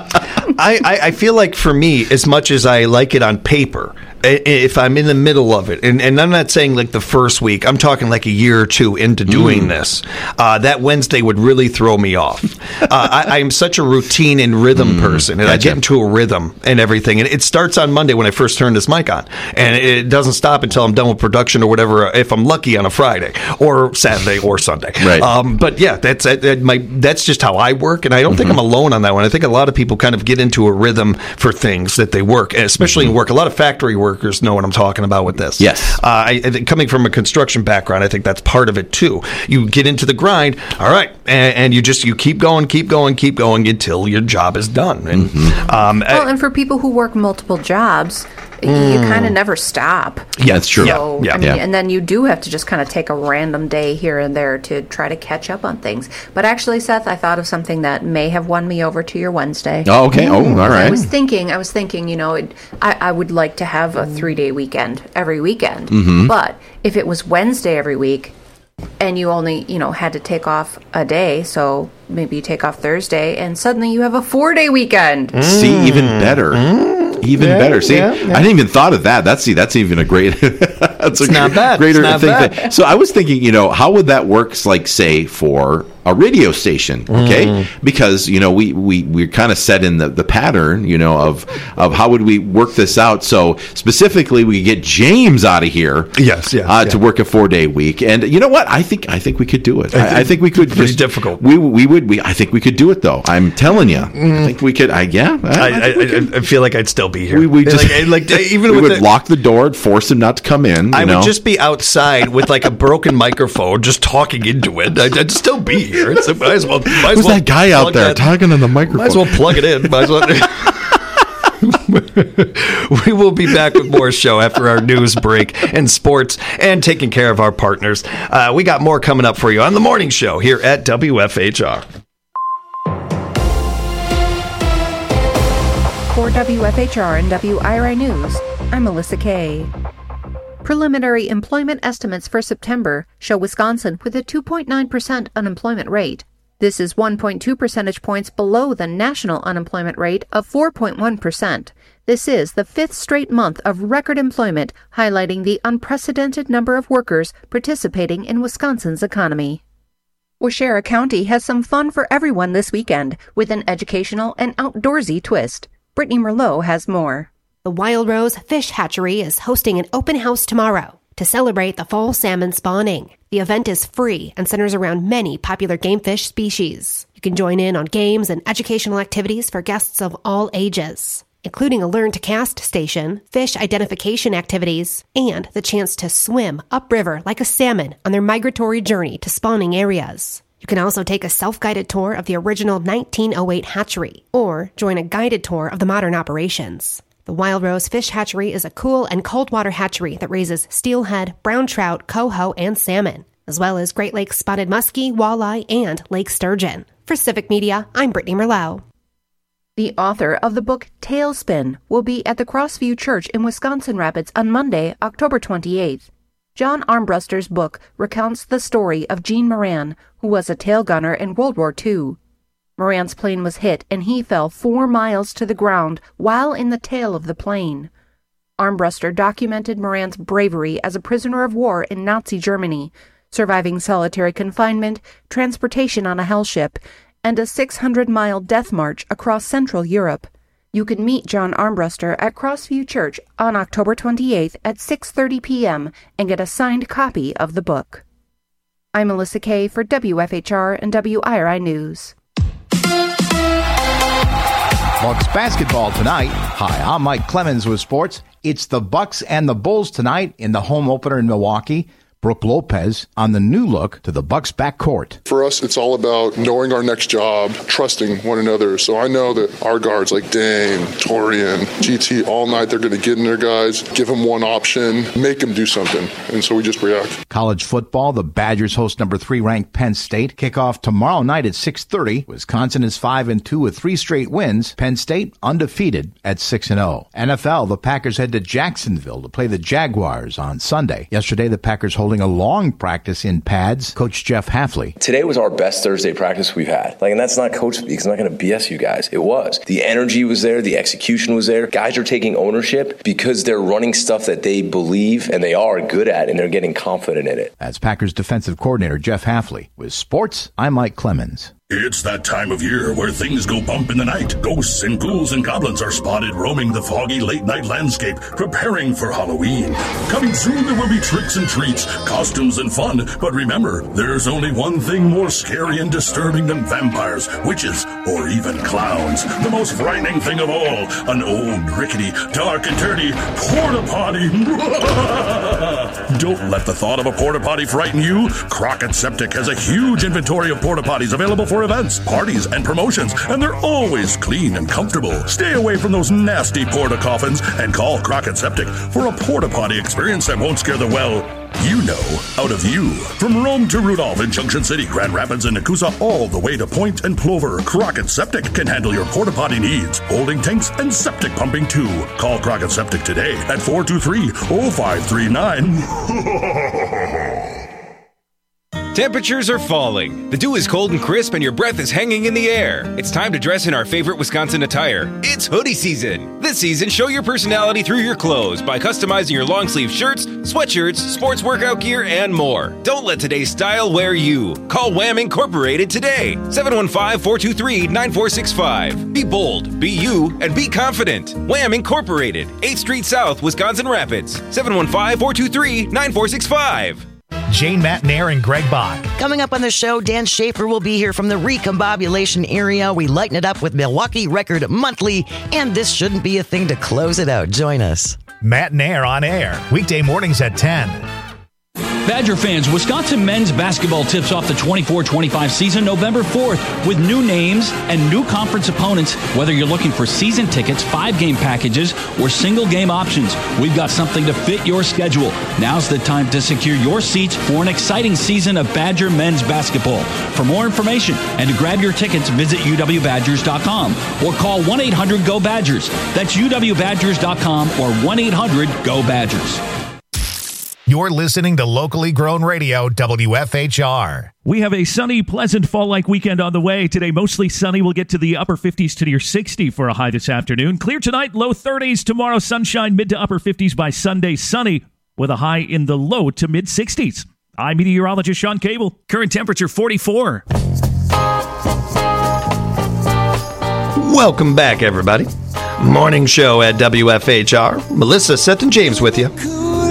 I, I, I feel like for me, as much as I like it on paper, i- if I'm in the middle of it, and, and I'm not saying like the first week, I'm talking like a year or two into doing Mm. this, uh, that Wednesday would really throw me off. uh, I, I am such a routine and rhythm person, and I gotcha. get into a rhythm and everything. And it starts on Monday when I first turn this mic on, and it doesn't stop until I'm done with production or whatever, if I'm lucky on a Friday or Saturday or Sunday. Right. Um, but yeah, that's that, that my that's just how I work, and I don't think I'm alone on that one. I think a lot of people kind of get into a rhythm for things that they work, especially in work. A lot of factory workers know what I'm talking about with this. Yes. Uh, I, I think coming from a construction background, I think that's part of it too. You get into the grind, all right, and, and you just you keep going, keep going, keep going until your job is done. And um, Well, and for people who work multiple jobs, you kind of never stop. Yeah, that's true. So, Yeah, I mean, yeah. and then you do have to just kind of take a random day here and there to try to catch up on things. But actually, Seth, I thought of something that may have won me over to your Wednesday. Oh, okay. Oh, all I right. was thinking, I was thinking, you know, it, I, I would like to have a three-day weekend every weekend. Mhm. But if it was Wednesday every week, and you only, you know, had to take off a day, so maybe you take off Thursday, and suddenly you have a four-day weekend. See, even better. Even Yeah, better. See, yeah, yeah. I didn't even thought of that. That's see, that's even a great. that's It's a not bad. Greater It's not thing. bad. that- So I was thinking, you know, how would that work? Like, say, for a radio station, okay? Mm. Because you know, we we we're kind of set in the, the pattern, you know, of of how would we work this out? So specifically, we get James out of here. Yes, yes, uh, yeah. to work a four day week, and you know what? I think I think we could do it. I, I think we could. Pretty just- difficult. We we would. We I think we could do it though. I'm telling you. I think we could. I yeah. I, I, I I, think we could. I, I feel like I'd still be here. We, we just like, like even we with would the, lock the door and force him not to come in. You I know? would just be outside with like a broken microphone, just talking into it. I'd, I'd still be here. It's, might as well. Might as Who's well that guy out plug there that- talking on the microphone? Might as well plug it in. Might as well. We will be back with more show after our news break and sports and taking care of our partners. Uh, we got more coming up for you on the morning show here at W F H R. For W F H R and W I R I News, I'm Melissa Kay. Preliminary employment estimates for September show Wisconsin with a two point nine percent unemployment rate. This is one point two percentage points below the national unemployment rate of four point one percent. This is the fifth straight month of record employment, highlighting the unprecedented number of workers participating in Wisconsin's economy. Waushara County has some fun for everyone this weekend with an educational and outdoorsy twist. Brittany Merlot has more. The Wild Rose Fish Hatchery is hosting an open house tomorrow to celebrate the fall salmon spawning. The event is free and centers around many popular game fish species. You can join in on games and educational activities for guests of all ages, including a learn-to-cast station, fish identification activities, and the chance to swim upriver like a salmon on their migratory journey to spawning areas. You can also take a self-guided tour of the original nineteen oh eight hatchery, or join a guided tour of the modern operations. The Wild Rose Fish Hatchery is a cool and cold water hatchery that raises steelhead, brown trout, coho, and salmon, as well as Great Lakes spotted muskie, walleye, and lake sturgeon. For Civic Media, I'm Brittany Merlot. The author of the book Tailspin will be at the Crossview Church in Wisconsin Rapids on Monday, October twenty-eighth. John Armbruster's book recounts the story of Gene Moran, who was a tail gunner in World War Two. Moran's plane was hit and he fell four miles to the ground while in the tail of the plane. Armbruster documented Moran's bravery as a prisoner of war in Nazi Germany, surviving solitary confinement, transportation on a hell ship, and a six hundred mile death march across Central Europe. You can meet John Armbruster at Crossview Church on October twenty-eighth at six thirty p.m. and get a signed copy of the book. I'm Melissa Kay for W F H R and W I R I News. Bucks basketball tonight. Hi, I'm Mike Clemens with sports. It's the Bucks and the Bulls tonight in the home opener in Milwaukee. Brooke Lopez on the new look to the Bucks backcourt. For us, it's all about knowing our next job, trusting one another. So I know that our guards like Dane, Torian, G T, all night, they're going to get in there, guys, give them one option, make them do something. And so we just react. College football, the Badgers host number three ranked Penn State. Kickoff tomorrow night at six thirty. Wisconsin is five and two with three straight wins. Penn State undefeated at six and oh. N F L, the Packers head to Jacksonville to play the Jaguars on Sunday. Yesterday, the Packers holding a long practice in pads. Coach Jeff Hafley. Today was our best Thursday practice we've had. Like, and that's not coach speak. He's not going to B S you guys. It was. The energy was there. The execution was there. Guys are taking ownership because they're running stuff that they believe and they are good at, and they're getting confident in it. That's Packers defensive coordinator Jeff Hafley. With sports, I'm Mike Clemens. It's that time of year where things go bump in the night. Ghosts and ghouls and goblins are spotted roaming the foggy late-night landscape, preparing for Halloween. Coming soon, there will be tricks and treats, costumes and fun. But remember, there's only one thing more scary and disturbing than vampires, witches, or even clowns. The most frightening thing of all, an old, rickety, dark and dirty porta-potty. Don't let the thought of a porta-potty frighten you. Crockett Septic has a huge inventory of porta-potties available for events, parties, and promotions, and they're always clean and comfortable. Stay away from those nasty porta coffins and call Crockett Septic for a porta potty experience that won't scare the, well, you know, out of you. From Rome to Rudolph in Junction City, Grand Rapids, and Nakusa, all the way to Point and Plover, Crockett Septic can handle your porta potty needs, holding tanks and septic pumping too. Call Crockett Septic today at four two three, oh five three nine. Temperatures are falling. The dew is cold and crisp and your breath is hanging in the air. It's time to dress in our favorite Wisconsin attire. It's hoodie season. This season, show your personality through your clothes by customizing your long sleeve shirts, sweatshirts, sports workout gear, and more. Don't let today's style wear you. Call Wham Incorporated today. seven one five, four two three, nine four six five. Be bold, be you, and be confident. Wham Incorporated, eighth Street South, Wisconsin Rapids. seven one five, four two three, nine four six five. Jane Matnair and Greg Bach. Coming up on the show, Dan Schaefer will be here from the Recombobulation area. We lighten it up with Milwaukee Record Monthly, and this shouldn't be a thing to close it out. Join us. Matnair on air, weekday mornings at ten. Badger fans, Wisconsin men's basketball tips off the twenty-four twenty-five season November fourth with new names and new conference opponents. Whether you're looking for season tickets, five-game packages, or single-game options, we've got something to fit your schedule. Now's the time to secure your seats for an exciting season of Badger men's basketball. For more information and to grab your tickets, visit U W Badgers dot com or call one eight hundred go Badgers. That's U W Badgers dot com or one eight hundred go Badgers. You're listening to locally grown radio, W F H R. We have a sunny, pleasant fall-like weekend on the way. Today, mostly sunny. We'll get to the upper fifties to near sixty for a high this afternoon. Clear tonight, low thirties. Tomorrow, sunshine, mid to upper fifties by Sunday. Sunny with a high in the low to mid sixties. I'm meteorologist Sean Cable. Current temperature forty-four. Welcome back, everybody. Morning show at W F H R. Melissa, Seth, and James with you.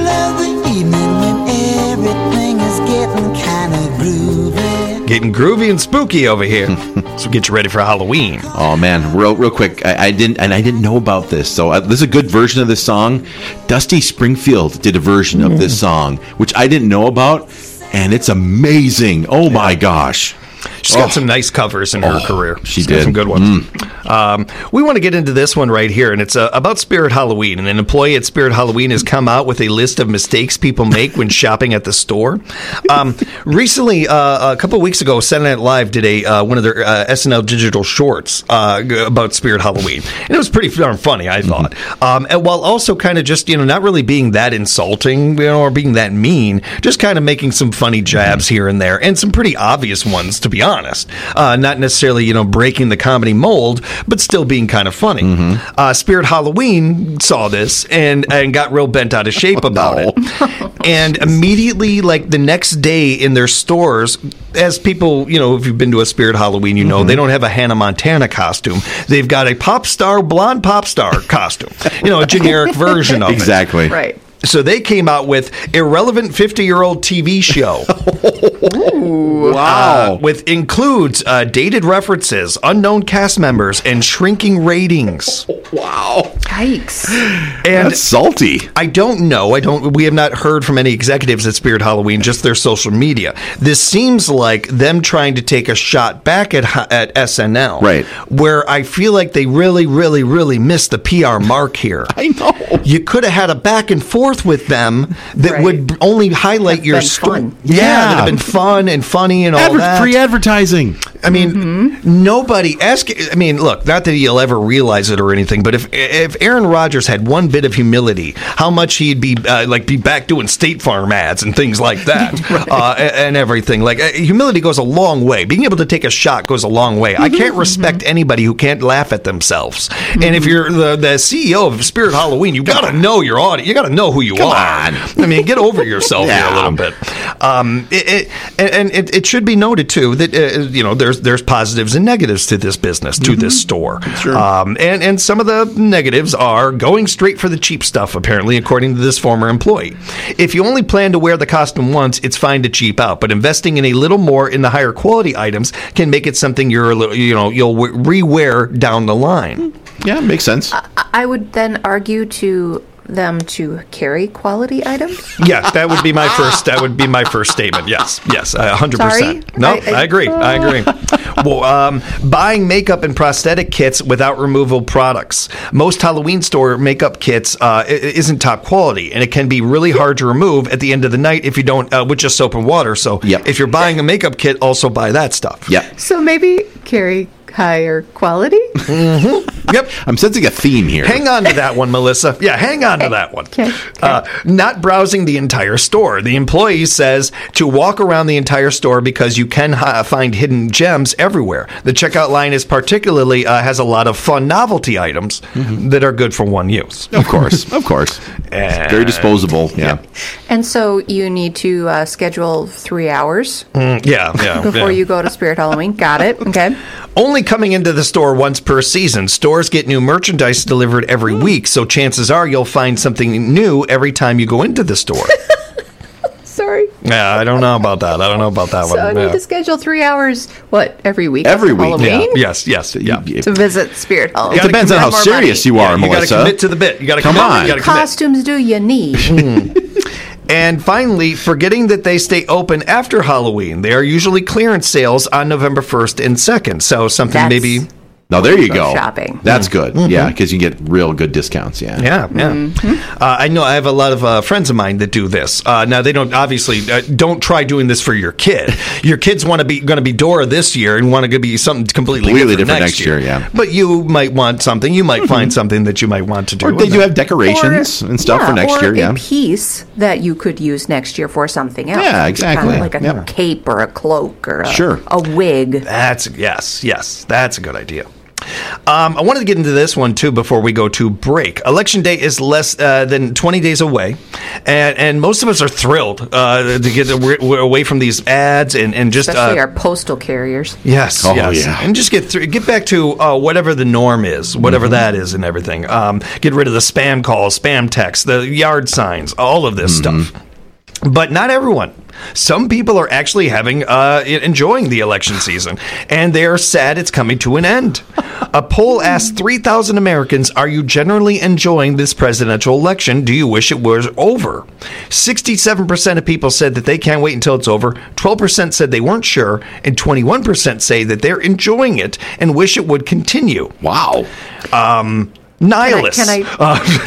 Getting groovy and spooky over here. So get you ready for Halloween. Oh man, real real quick, I, I didn't and I didn't know about this. So uh, this is a good version of this song. Dusty Springfield did a version of this song, which I didn't know about, and it's amazing. Oh my gosh. She's got oh. some nice covers in her oh, career. She She's did. Got some good ones. Mm. Um, we want to get into this one right here, and it's uh, about Spirit Halloween. And an employee at Spirit Halloween has come out with a list of mistakes people make when shopping at the store. Um, recently, uh, a couple of weeks ago, Saturday Night Live did a uh, one of their uh, S N L digital shorts uh, about Spirit Halloween, and it was pretty darn funny, I thought. Mm-hmm. Um, and while also kind of just you know not really being that insulting, you know, or being that mean, just kind of making some funny jabs mm-hmm. here and there, and some pretty obvious ones, to be honest. honest. Uh, not necessarily, you know, breaking the comedy mold, but still being kind of funny. Mm-hmm. Uh, Spirit Halloween saw this and, and got real bent out of shape about no. it. And immediately, like the next day in their stores, as people, you know, if you've been to a Spirit Halloween, you know, mm-hmm. they don't have a Hannah Montana costume. They've got a pop star, blonde pop star costume. You know, a generic version of exactly. it. Exactly. Right. So they came out with irrelevant fifty-year-old T V show. Ooh, wow. Uh, with includes uh, dated references, unknown cast members, and shrinking ratings. Wow. Yikes. And that's salty. I don't know. I don't. We have not heard from any executives at Spirit Halloween, just their social media. This seems like them trying to take a shot back at at S N L. Right. Where I feel like they really, really, really missed the P R mark here. I know. You could have had a back and forth with them that Right. would only highlight Have your been story. fun. Yeah, Yeah. that'd have been fun and funny and all Adver- that. free advertising. I mean, nobody ask. I mean, look, not that he'll ever realize it or anything, but if if Aaron Rodgers had one bit of humility, how much he'd be uh, like be back doing State Farm ads and things like that, right. uh, and, and everything. Like uh, humility goes a long way. Being able to take a shot goes a long way. I can't respect anybody who can't laugh at themselves. And if you're the, the C E O of Spirit Halloween, you got to know your audience. You got to know who you Come are. on. I mean, get over yourself Yeah. here a little bit. Um, it, it, and and it, it should be noted too that uh, you know there's there's positives and negatives to this business, to this store. Sure. Um, and and some of the negatives are going straight for the cheap stuff. Apparently, according to this former employee, if you only plan to wear the costume once, it's fine to cheap out. But investing in a little more in the higher quality items can make it something you're a little, you know you'll re-wear down the line. Yeah, makes sense. I, I would then argue to them to carry quality items. Yeah, that would be my first. That would be my first statement. Yes, yes, a hundred percent. Sorry? No, I- I- I agree. I agree. Well, um, buying makeup and prosthetic kits without removable products. Most Halloween store makeup kits uh, i- isn't top quality, and it can be really hard to remove at the end of the night if you don't uh, with just soap and water. So, Yep. if you're buying a makeup kit, also buy that stuff. Yeah. So maybe carry higher quality. Yep. I'm sensing a theme here. Hang on to that one, Melissa. Yeah, hang on to that one. Okay. Uh, not browsing the entire store. The employee says to walk around the entire store because you can uh, find hidden gems everywhere. The checkout line is particularly uh, has a lot of fun novelty items that are good for one use. Of course, of course. And- Very disposable. Yeah. And so you need to uh, schedule three hours Mm, yeah, yeah. before yeah. you go to Spirit Halloween. Got it. Okay. Only coming into the store once per season. Stores get new merchandise delivered every week, so chances are you'll find something new every time you go into the store. Sorry. Yeah, I don't know about that. I don't know about that So I one. need Yeah. to schedule three hours, what, every week? Every after week, Yeah. Halloween? Yes, yes, yeah. To visit Spirit Halloween. It depends on how More serious money. you are, Yeah, you got to Melissa. commit to the bit. You got to Come commit. on. You How got many to commit. costumes do you need? And finally, forgetting that they stay open after Halloween. They are usually clearance sales on November first and second. So something That's- maybe. Now there you go. Shopping. That's good. Yeah, because you get real good discounts. Yeah. Yeah, yeah. Uh, I know I have a lot of uh, friends of mine that do this. Uh, now they don't obviously uh, don't try doing this for your kid. Your kids want to be going to be Dora this year and want to be something completely, Completely different, different next, next year, yeah. But you might want something. You might find something that you might want to do. Or they and do then- have decorations and stuff Yeah, for next or year. Yeah. a piece that you could use next year for something else. Yeah, exactly. Kind of like a Yeah. cape or a cloak or a, Sure. a wig. That's yes, yes. That's a good idea. Um, I wanted to get into this one too before we go to break. Election day is less uh, than twenty days away, and, and most of us are thrilled uh, to get away away from these ads and, and just Especially uh, our postal carriers. yes, Oh, yes, yeah. and just get through, get back to uh, whatever the norm is, whatever Mm-hmm. that is, and everything. Um, get rid of the spam calls, spam texts, the yard signs, all of this Mm-hmm. stuff. But not everyone. Some people are actually having uh, enjoying the election season, and they are sad it's coming to an end. A poll asked three thousand Americans, "Are you generally enjoying this presidential election? Do you wish it was over?" sixty-seven percent of people said that they can't wait until it's over. twelve percent said they weren't sure, and twenty-one percent say that they're enjoying it and wish it would continue. Wow. Um, nihilists. Can I- can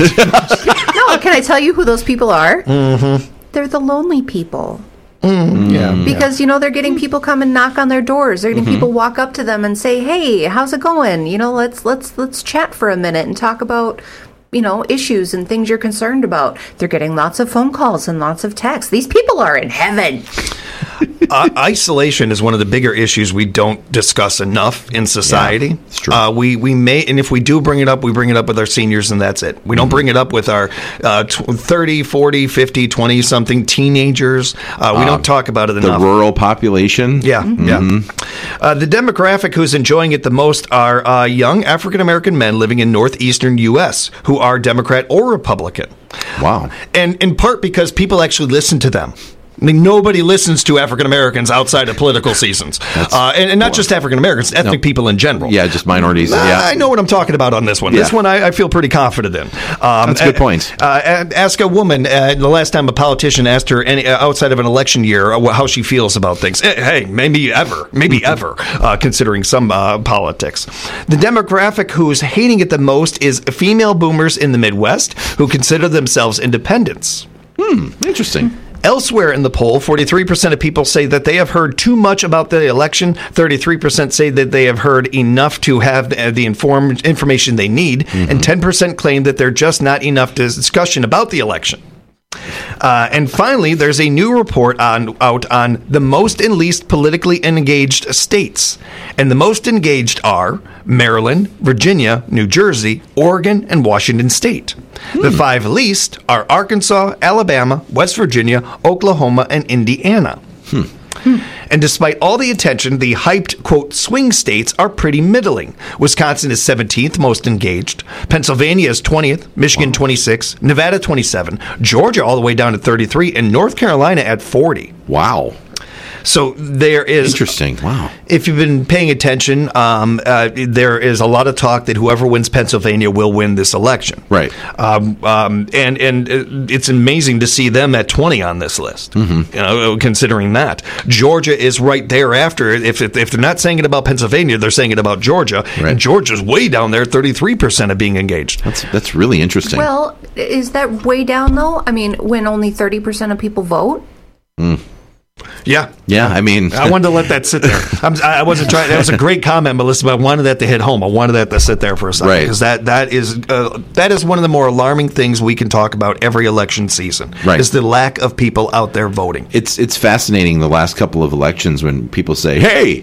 Uh, No, can I tell you who those people are? mm-hmm. They're the lonely people. Mm, yeah. Because, you know, they're getting people come and knock on their doors. They're getting Mhm. people walk up to them and say, "Hey, how's it going? You know, let's let's let's chat for a minute and talk about, you know, issues and things you're concerned about." They're getting lots of phone calls and lots of texts. These people are in heaven. uh, isolation is one of the bigger issues we don't discuss enough in society. Yeah, it's true. Uh, we we may, and if we do bring it up, we bring it up with our seniors, and that's it. We don't bring it up with our uh, thirty, forty, fifty, twenty something teenagers. Uh, we Uh, don't talk about it The enough. rural population. Yeah, yeah. Uh, the demographic who's enjoying it the most are uh, young African American men living in northeastern U S who are Democrat or Republican. Wow. And in part because people actually listen to them. I mean, nobody listens to African Americans outside of political seasons, uh, and, and not just African Americans, ethnic No. people in general. Yeah, just minorities. Uh, yeah. I know what I'm talking about on this one. Yeah. This one I, I feel pretty confident in. Um, That's a good point. Uh, and ask a woman uh, the last time a politician asked her any, uh, outside of an election year uh, how she feels about things. Eh, Hey, maybe ever, maybe ever, uh, considering some uh, politics. The demographic who's hating it the most is female boomers in the Midwest who consider themselves independents. Hmm, interesting. Elsewhere in the poll, forty-three percent of people say that they have heard too much about the election. thirty-three percent say that they have heard enough to have the, the informed information they need. Mm-hmm. And ten percent claim that there's just not enough discussion about the election. Uh, and finally, there's a new report on out on the most and least politically engaged states. And the most engaged are Maryland, Virginia, New Jersey, Oregon, and Washington State. The five least are Arkansas, Alabama, West Virginia, Oklahoma, and Indiana. And despite all the attention, the hyped, quote, swing states are pretty middling. Wisconsin is seventeenth most engaged. Pennsylvania is twentieth. Michigan, twenty-sixth. Nevada, twenty-seven. Georgia all the way down to thirty-three. And North Carolina at forty. Wow. So there is... Interesting. Wow. If you've been paying attention, um, uh, there is a lot of talk that whoever wins Pennsylvania will win this election. Right. Um, um, and and it's amazing to see them at twenty on this list, Mm-hmm. you know, considering that. Georgia is right there after. If, if, if they're not saying it about Pennsylvania, they're saying it about Georgia. Right. And Georgia's way down there, thirty-three percent of being engaged. That's, that's really interesting. Well, is that way down, though? I mean, when only thirty percent of people vote? Mm. Yeah. Yeah, I mean... I wanted to let that sit there. I'm, I wasn't trying. That was a great comment, Melissa, but I wanted that to hit home. I wanted that to sit there for a second. Right. Because that, that, is, uh, that is one of the more alarming things we can talk about every election season. Right. Is the lack of people out there voting. It's, it's fascinating the last couple of elections when people say, hey,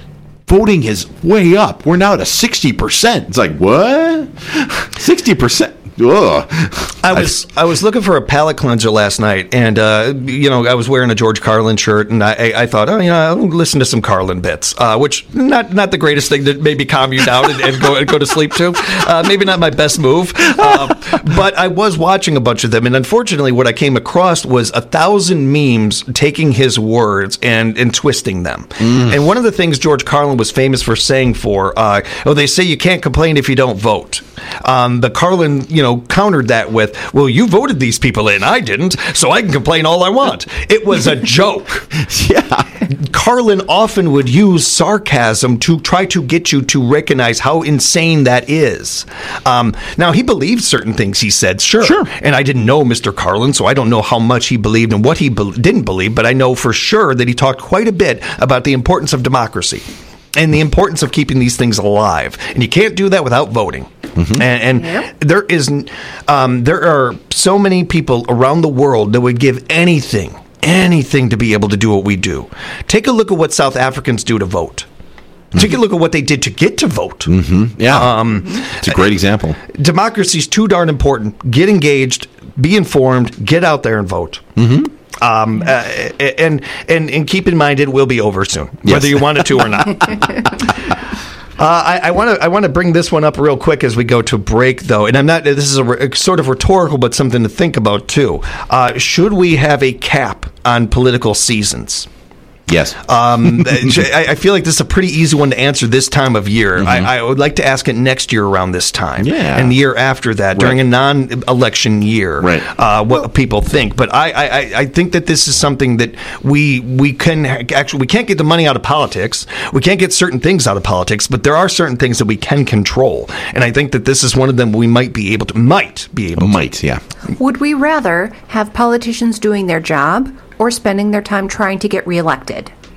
voting is way up. We're now at a sixty percent. It's like, what? sixty percent? Ugh. I was I was looking for a palate cleanser last night, and uh, you know I was wearing a George Carlin shirt, and I, I thought, oh, you know, I'll listen to some Carlin bits, uh, which not not the greatest thing to maybe calm you down and, and go and go to sleep to. Uh, maybe not my best move, uh, but I was watching a bunch of them, and unfortunately, what I came across was a thousand memes taking his words and and twisting them. Mm. And one of the things George Carlin was famous for saying for, uh, oh, they say you can't complain if you don't vote. Um, but Carlin, you know, countered that with, well, you voted these people in, I didn't, so I can complain all I want. It was a joke. Yeah. Carlin often would use sarcasm to try to get you to recognize how insane that is. Um, now, he believed certain things he said, sure. Sure. And I didn't know Mister Carlin, so I don't know how much he believed and what he be- didn't believe, but I know for sure that he talked quite a bit about the importance of democracy and the importance of keeping these things alive. And you can't do that without voting. Mm-hmm. And, and yep. there is, um, there are so many people around the world that would give anything, anything to be able to do what we do. Take a look at what South Africans do to vote. Mm-hmm. Take a look at what they did to get to vote. Mm-hmm. Yeah, um, it's a great example. Democracy is too darn important. Get engaged, be informed, get out there and vote. Mm-hmm. Um, uh, and, and and keep in mind it will be over soon, yes. whether you want it to or not. Uh, I want to I want to bring this one up real quick as we go to break, though, and I'm not. This is a, re- sort of rhetorical, but something to think about too. Uh, should we have a cap on political seasons? Yes. Um, I, I feel like this is a pretty easy one to answer this time of year. Mm-hmm. I, I would like to ask it next year around this time. Yeah. And the year after that, right. during a non-election year, right. uh, what well, people think. But I, I, I think that this is something that we we can actually, we can't get the money out of politics. We can't get certain things out of politics, but there are certain things that we can control. And I think that this is one of them we might be able to, might be able to. Might, yeah. Would we rather have politicians doing their job or spending their time trying to get reelected?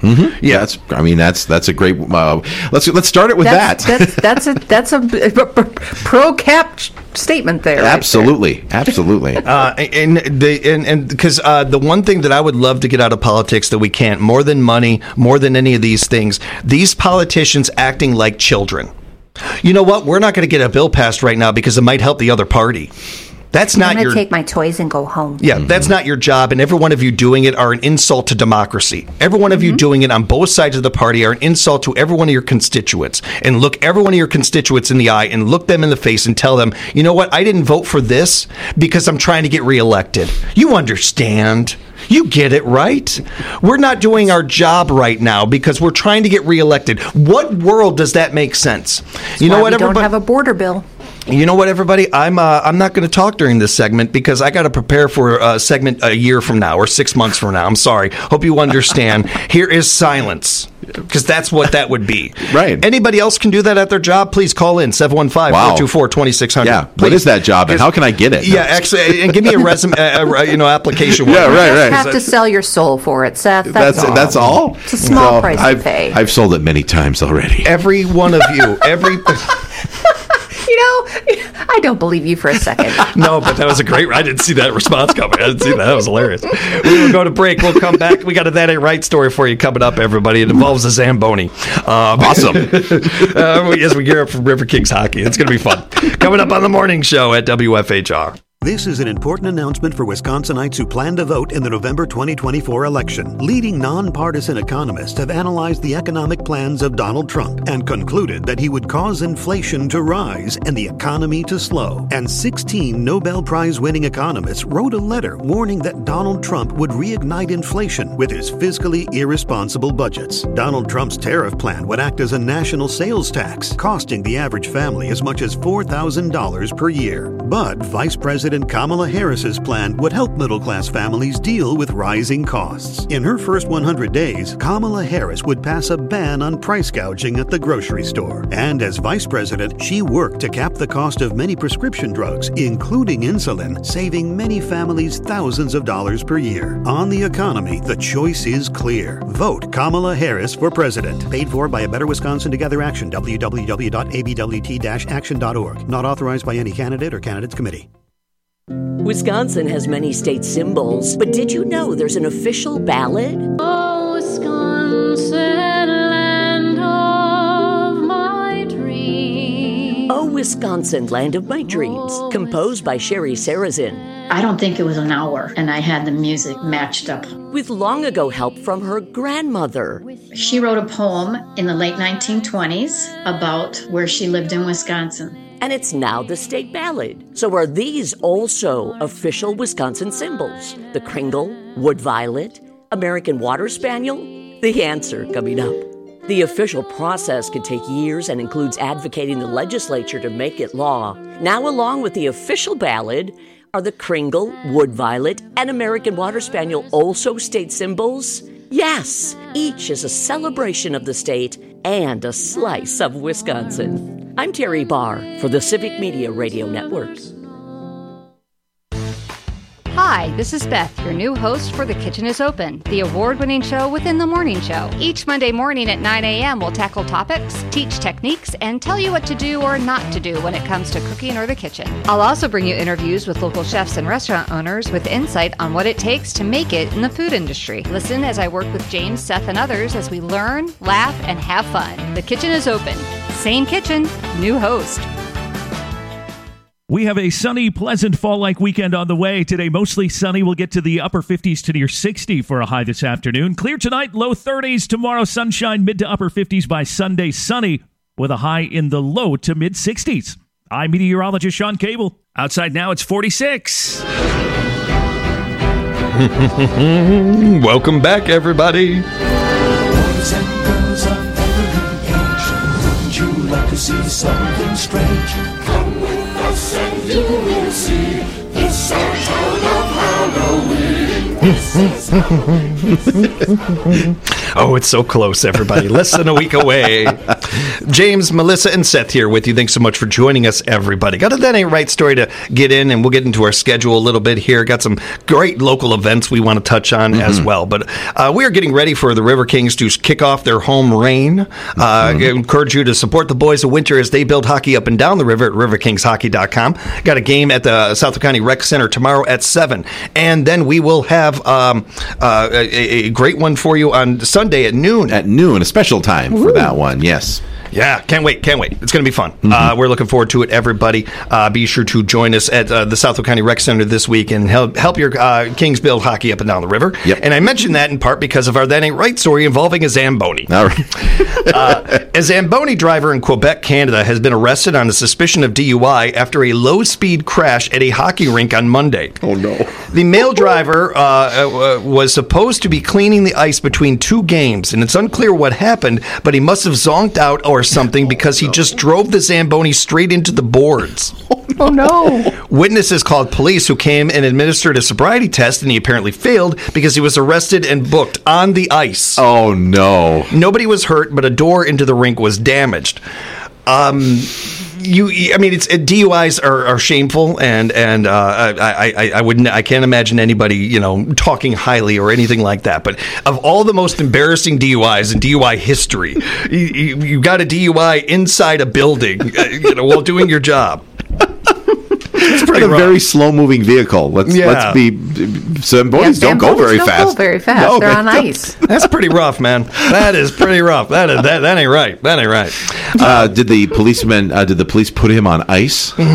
Mm-hmm. Yeah, that's. I mean, that's that's a great. Uh, let's let's start it with that's, that. That's that's a that's a pro cap statement there. Absolutely, right there. absolutely. Uh, and the and and because uh, the one thing that I would love to get out of politics that we can't, more than money, more than any of these things, these politicians acting like children. You know what? We're not going to get a bill passed right now because it might help the other party. That's not I'm gonna your. take my toys and go home. Yeah, mm-hmm. That's not your job, and every one of you doing it are an insult to democracy. Every one of Mm-hmm. you doing it on both sides of the party are an insult to every one of your constituents. And look every one of your constituents in the eye and look them in the face and tell them, you know what? I didn't vote for this because I'm trying to get reelected. You understand? You get it, right? We're not doing our job right now because we're trying to get reelected. What world does that make sense? That's you know why what? We Everybody don't have a border bill. You know what, everybody? I'm uh, I'm not going to talk during this segment because I got to prepare for a segment a year from now or six months from now. I'm sorry. Hope you understand. Here is silence because that's what that would be. Right. Anybody else can do that at their job? Please call in seven one five, four two four, two six zero zero. Yeah. What is that job and how can I get it? Yeah, actually, and give me a resume, uh, uh, you know, application. Yeah, right, You right. have to sell your soul for it, Seth. That's, That's all. that's all. It's a small Well, price I've, to pay. I've sold it many times already. Every one of you, every. You know, I don't believe you for a second. No, but that was a great. I didn't see that response coming. I didn't see that. That was hilarious. We will go to break. We'll come back. We got a That Ain't Right story for you coming up, everybody. It involves a Zamboni. Um, awesome. uh, as we gear up for River Kings hockey, it's going to be fun. Coming up on the morning show at W F H R. This is an important announcement for Wisconsinites who plan to vote in the November twenty twenty-four election. Leading nonpartisan economists have analyzed the economic plans of Donald Trump and concluded that he would cause inflation to rise and the economy to slow. And sixteen Nobel Prize-winning economists wrote a letter warning that Donald Trump would reignite inflation with his fiscally irresponsible budgets. Donald Trump's tariff plan would act as a national sales tax, costing the average family as much as four thousand dollars per year. But Vice President Kamala Harris's plan would help middle-class families deal with rising costs. In her first one hundred days, Kamala Harris would pass a ban on price gouging at the grocery store. And as vice president, she worked to cap the cost of many prescription drugs, including insulin, saving many families thousands of dollars per year. On the economy, the choice is clear. Vote Kamala Harris for president. Paid for by A Better Wisconsin Together Action, w w w dot a b w t dash action dot org. Not authorized by any candidate or candidates committee. Wisconsin has many state symbols, but did you know there's an official ballad? Oh, Wisconsin, land of my dreams. Oh, Wisconsin, land of my dreams, composed by Sherry Sarazin. I don't think it was an hour, and I had the music matched up. With long ago help from her grandmother. She wrote a poem in the late nineteen twenties about where she lived in Wisconsin. And it's now the state ballad. So are these also official Wisconsin symbols? The Kringle, Wood Violet, American Water Spaniel? The answer coming up. The official process can take years and includes advocating the legislature to make it law. Now, along with the official ballad, are the Kringle, Wood Violet, and American Water Spaniel also state symbols? Yes, each is a celebration of the state and a slice of Wisconsin. I'm Terry Barr for the Civic Media Radio Network. Hi, this is Beth, your new host for The Kitchen is Open, the award-winning show within the morning show. Each Monday morning at nine a.m. we'll tackle topics, teach techniques, and tell you what to do or not to do when it comes to cooking or the kitchen. I'll also bring you interviews with local chefs and restaurant owners with insight on what it takes to make it in the food industry. Listen as I work with James, Seth, and others as we learn, laugh, and have fun. The Kitchen is Open. Same kitchen, new host. We have a sunny, pleasant fall-like weekend on the way. Today, mostly sunny. We'll get to the upper fifties to near sixty for a high this afternoon. Clear tonight, low thirties. Tomorrow, sunshine, mid to upper fifties by Sunday. Sunny with a high in the low to mid sixties. I'm meteorologist Sean Cable. Outside now, it's forty-six. Welcome back, everybody. Boys and girls of every age, wouldn't you like to see something strange? Come with us and you will see. It's our town of Halloween. Oh, it's so close, everybody. Less than a week away. James, Melissa, and Seth here with you. Thanks so much for joining us, everybody. Got a That Ain't Right story to get in, and we'll get into our schedule a little bit here. Got some great local events we want to touch on mm-hmm. as well. But uh, we are getting ready for the River Kings to kick off their home reign. Uh, mm-hmm. I encourage you to support the boys of winter as they build hockey up and down the river at river kings hockey dot com. Got a game at the South County Rec Center tomorrow at seven. And then we will have um, uh, a, a great one for you on Sunday at noon. At noon, a special time Ooh. for that one, yes. Yeah, can't wait, can't wait. It's going to be fun. Mm-hmm. Uh, we're looking forward to it, everybody. Uh, be sure to join us at uh, the South County Rec Center this week and help, help your uh, Kings build hockey up and down the river. Yep. And I mentioned that in part because of our That Ain't Right story involving a Zamboni. All right. uh, a Zamboni driver in Quebec, Canada, has been arrested on a suspicion of D U I after a low-speed crash at a hockey rink on Monday. Oh, no. The male driver uh, uh, was supposed to be cleaning the ice between two games, and it's unclear what happened, but he must have zonked out or something because he just drove the Zamboni straight into the boards. Oh, no. Witnesses called police, who came and administered a sobriety test, and he apparently failed because he was arrested and booked on the ice. Oh, no. Nobody was hurt, but a door into the rink was damaged. Um... You, I mean, it's D U Is are, are shameful, and and uh, I, I, I wouldn't, I can't imagine anybody, you know, talking highly or anything like that. But of all the most embarrassing D U Is in D U I history, you, you, you got a D U I inside a building, uh, you know, while doing your job. It's pretty a rough. Very slow-moving vehicle. Let's yeah. let's be. Zambonis yeah, don't go very don't fast. Go very fast. No, They're on ice. That's pretty rough, man. That is pretty rough. That is, that that ain't right. That ain't right. Uh, did the policeman? Uh, did the police put him on ice? uh,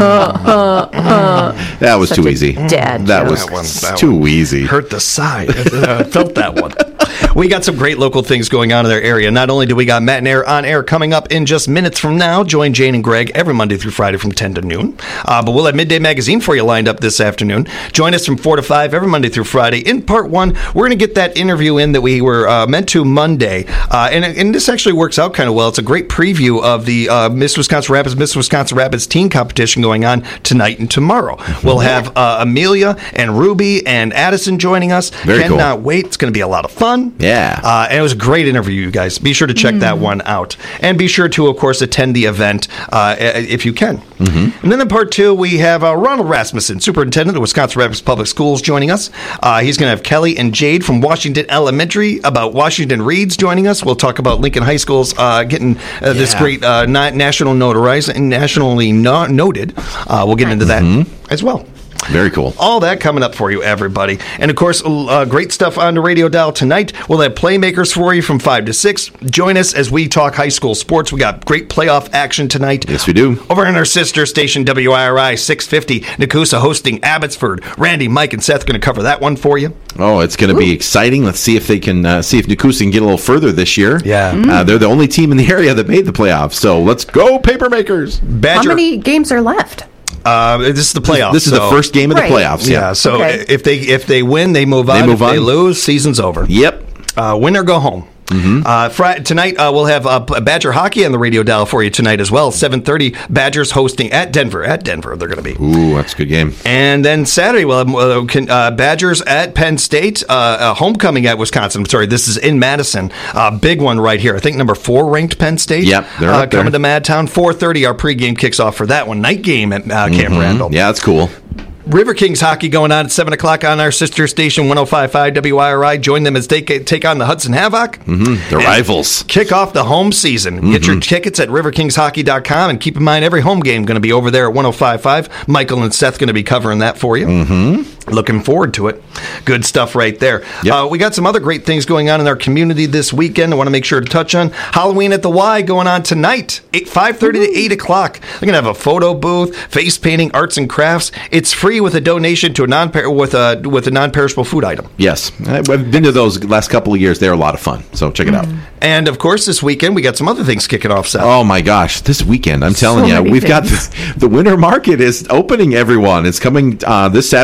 uh, uh, that was Such too easy. Dad that joke. was that one, that too one easy. Hurt the side. I felt that one. We got some great local things going on in their area. Not only do we got Matt and Air on air coming up in just minutes from now. Join Jane and Greg every Monday through Friday from ten to noon. Uh, but we'll have Midday Magazine for you lined up this afternoon. Join us from four to five every Monday through Friday. In part one, we're going to get that interview in that we were uh, meant to Monday. Uh, and, and this actually works out kind of well. It's a great preview of the uh, Miss Wisconsin Rapids, Miss Wisconsin Rapids teen competition going on tonight and tomorrow. We'll have uh, Amelia and Ruby and Addison joining us. Very cool. Cannot wait. It's going to be a lot of fun. Yeah. Uh, and it was a great interview, you guys. Be sure to check mm. that one out. And be sure to, of course, attend the event uh, if you can. Mm-hmm. And then in part two, we have uh, Ronald Rasmussen, Superintendent of Wisconsin Rapids Public Schools, joining us. Uh, he's going to have Kelly and Jade from Washington Elementary about Washington Reads joining us. We'll talk about Lincoln High School's uh, getting uh, this yeah. great uh, national notarized and nationally no- noted. Uh, we'll get into that mm-hmm. as well. Very cool. All that coming up for you, everybody. And, of course, uh, great stuff on the radio dial tonight. We'll have Playmakers for you from five to six. Join us as we talk high school sports. We got great playoff action tonight. Yes, we do. Over on our sister station, W I R I six fifty, Nakusa hosting Abbotsford. Randy, Mike, and Seth are going to cover that one for you. Oh, it's going to be exciting. Let's see if they can uh, see if Nakusa can get a little further this year. Yeah. Mm-hmm. Uh, they're the only team in the area that made the playoffs. So let's go, Papermakers. Badger. How many games are left? Uh, this is the playoffs. This is so. the first game of right. the playoffs. Yeah. yeah So okay. if they if they win, they move on. They move if on. they lose, season's over. Yep. Uh, win or go home. Mm-hmm. Uh, Friday, tonight uh, we'll have uh, Badger hockey on the radio dial for you tonight as well. seven thirty, Badgers hosting at Denver. At Denver, they're going to be. Ooh, that's a good game. And then Saturday we'll have uh, uh, Badgers at Penn State. Uh, uh, homecoming at Wisconsin. I'm sorry, this is in Madison. Uh, big one right here. I think number four ranked Penn State. Yep, they're uh, up there. Coming to Madtown. four thirty, our pregame kicks off for that one. Night game at uh, Camp mm-hmm. Randall. Yeah, that's cool. River Kings hockey going on at seven o'clock on our sister station, one oh five point five W I R I. Join them as they take on the Hudson Havoc. Mm-hmm. The rivals. Kick off the home season. Mm-hmm. Get your tickets at river kings hockey dot com, and keep in mind every home game going to be over there at one oh five point five. Michael and Seth going to be covering that for you. Mm-hmm. Looking forward to it. Good stuff right there. Yep. Uh, we got some other great things going on in our community this weekend I want to make sure to touch on. Halloween at the Y going on tonight, five thirty to eight o'clock. They're going to have a photo booth, face painting, arts and crafts. It's free with a donation to a non with a with a non-perishable food item. Yes, I've been to those last couple of years. They're a lot of fun. So check it out. And of course, this weekend we got some other things kicking off. Seth. Oh my gosh, this weekend! I'm telling So you, many we've things. got the, the winter market is opening. Everyone, it's coming uh, this Saturday from nine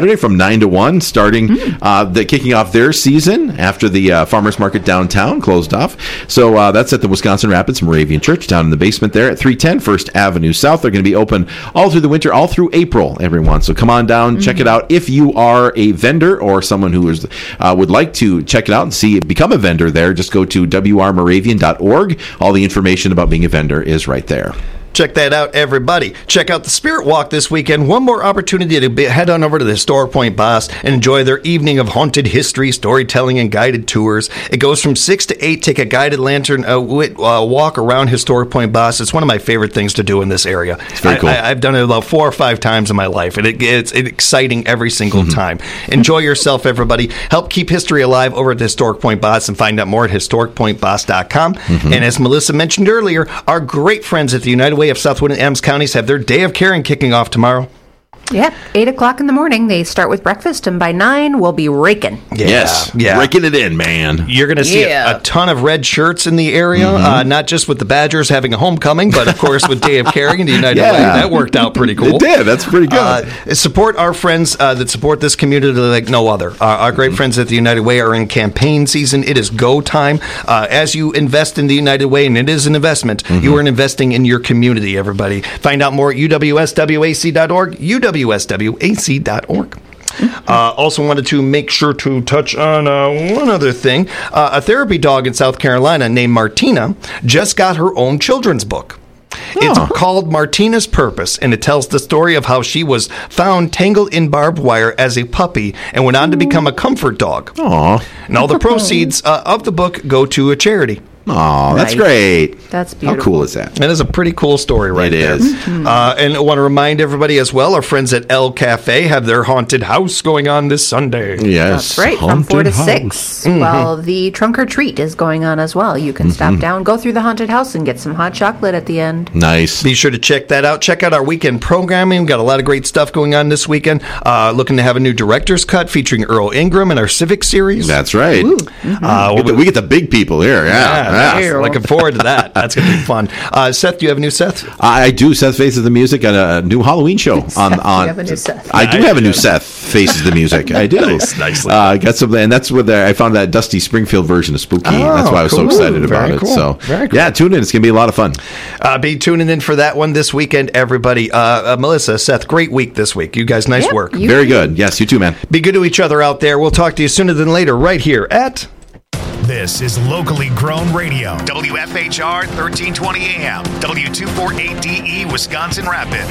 nine to one, starting mm. uh, the kicking off their season after the uh, farmers market downtown closed off. So uh, that's at the Wisconsin Rapids Moravian Church down in the basement there at three ten First Avenue South. They're going to be open all through the winter, all through April, everyone. So come on down, mm-hmm. check it out. If you are a vendor or someone who is uh, would like to check it out and see become a vendor there, just go to w r moravian dot org. All the information about being a vendor is right there. Check that out, everybody. Check out the Spirit Walk this weekend. One more opportunity to be, head on over to the Historic Point Boss and enjoy their evening of haunted history, storytelling, and guided tours. It goes from six to eight. Take a guided lantern uh, wit, uh, walk around Historic Point Boss. It's one of my favorite things to do in this area. It's very cool. I, I, I've done it about four or five times in my life, and it, it's, it's exciting every single mm-hmm. time. Enjoy yourself, everybody. Help keep history alive over at the Historic Point Boss and find out more at historic point boss dot com. Mm-hmm. And as Melissa mentioned earlier, our great friends at the United Way of Southwood and Adams counties have their Day of Caring kicking off tomorrow. Yep, eight o'clock in the morning. They start with breakfast, and by nine, we'll be raking. Yeah, yes, yeah. raking it in, man. You're going to see yeah. a, a ton of red shirts in the area, mm-hmm. uh, not just with the Badgers having a homecoming, but, of course, with Day of Caring and the United yeah. Way. That worked out pretty cool. It did. That's pretty good. Uh, support our friends uh, that support this community like no other. Uh, our great mm-hmm. friends at the United Way are in campaign season. It is go time. Uh, as you invest in the United Way, and it is an investment, mm-hmm. you are investing in your community, everybody. Find out more at u w s w a c dot org, u w s w a c dot org. Uh, also wanted to make sure to touch on uh, one other thing. Uh, a therapy dog in South Carolina named Martina just got her own children's book. Oh. It's called Martina's Purpose, and it tells the story of how she was found tangled in barbed wire as a puppy and went on to become a comfort dog. Aww. And all the proceeds uh, of the book go to a charity. Oh, that's Nice. great. That's beautiful. How cool is that? That is a pretty cool story right It there. is. Mm-hmm. Uh, and I want to remind everybody as well, our friends at El Cafe have their haunted house going on this Sunday. Yes. That's right, from four to Haunted six. house. Mm-hmm. Well, the trunk or treat is going on as well. You can stop down, go through the haunted house, and get some hot chocolate at the end. Nice. Be sure to check that out. Check out our weekend programming. We've got a lot of great stuff going on this weekend. Uh, looking to have a new director's cut featuring Earl Ingram in our Civic series. That's right. Mm-hmm. Uh, we, get the, we get the big people here. Yeah. yeah, yeah. Looking forward to that. That's going to be fun. Uh, Seth, do you have a new Seth? I do. Seth Faces the Music and a new Halloween show on. Seth, on do you have a new Seth? I do have a new Seth Faces the Music. I do. Nice, nicely. Uh, got some, and that's where the, I found that Dusty Springfield version of Spooky. Oh, that's why I was cool. so excited about Very it. cool. So Very cool. yeah, tune in. It's going to be a lot of fun. Uh, be tuning in for that one this weekend, everybody. Uh, uh, Melissa, Seth, great week this week. You guys, nice Yep, work. you Very too. good. Yes, you too, man. Be good to each other out there. We'll talk to you sooner than later right here at... This is locally grown radio. W F H R thirteen twenty A M. W two forty-eight D E, Wisconsin Rapids.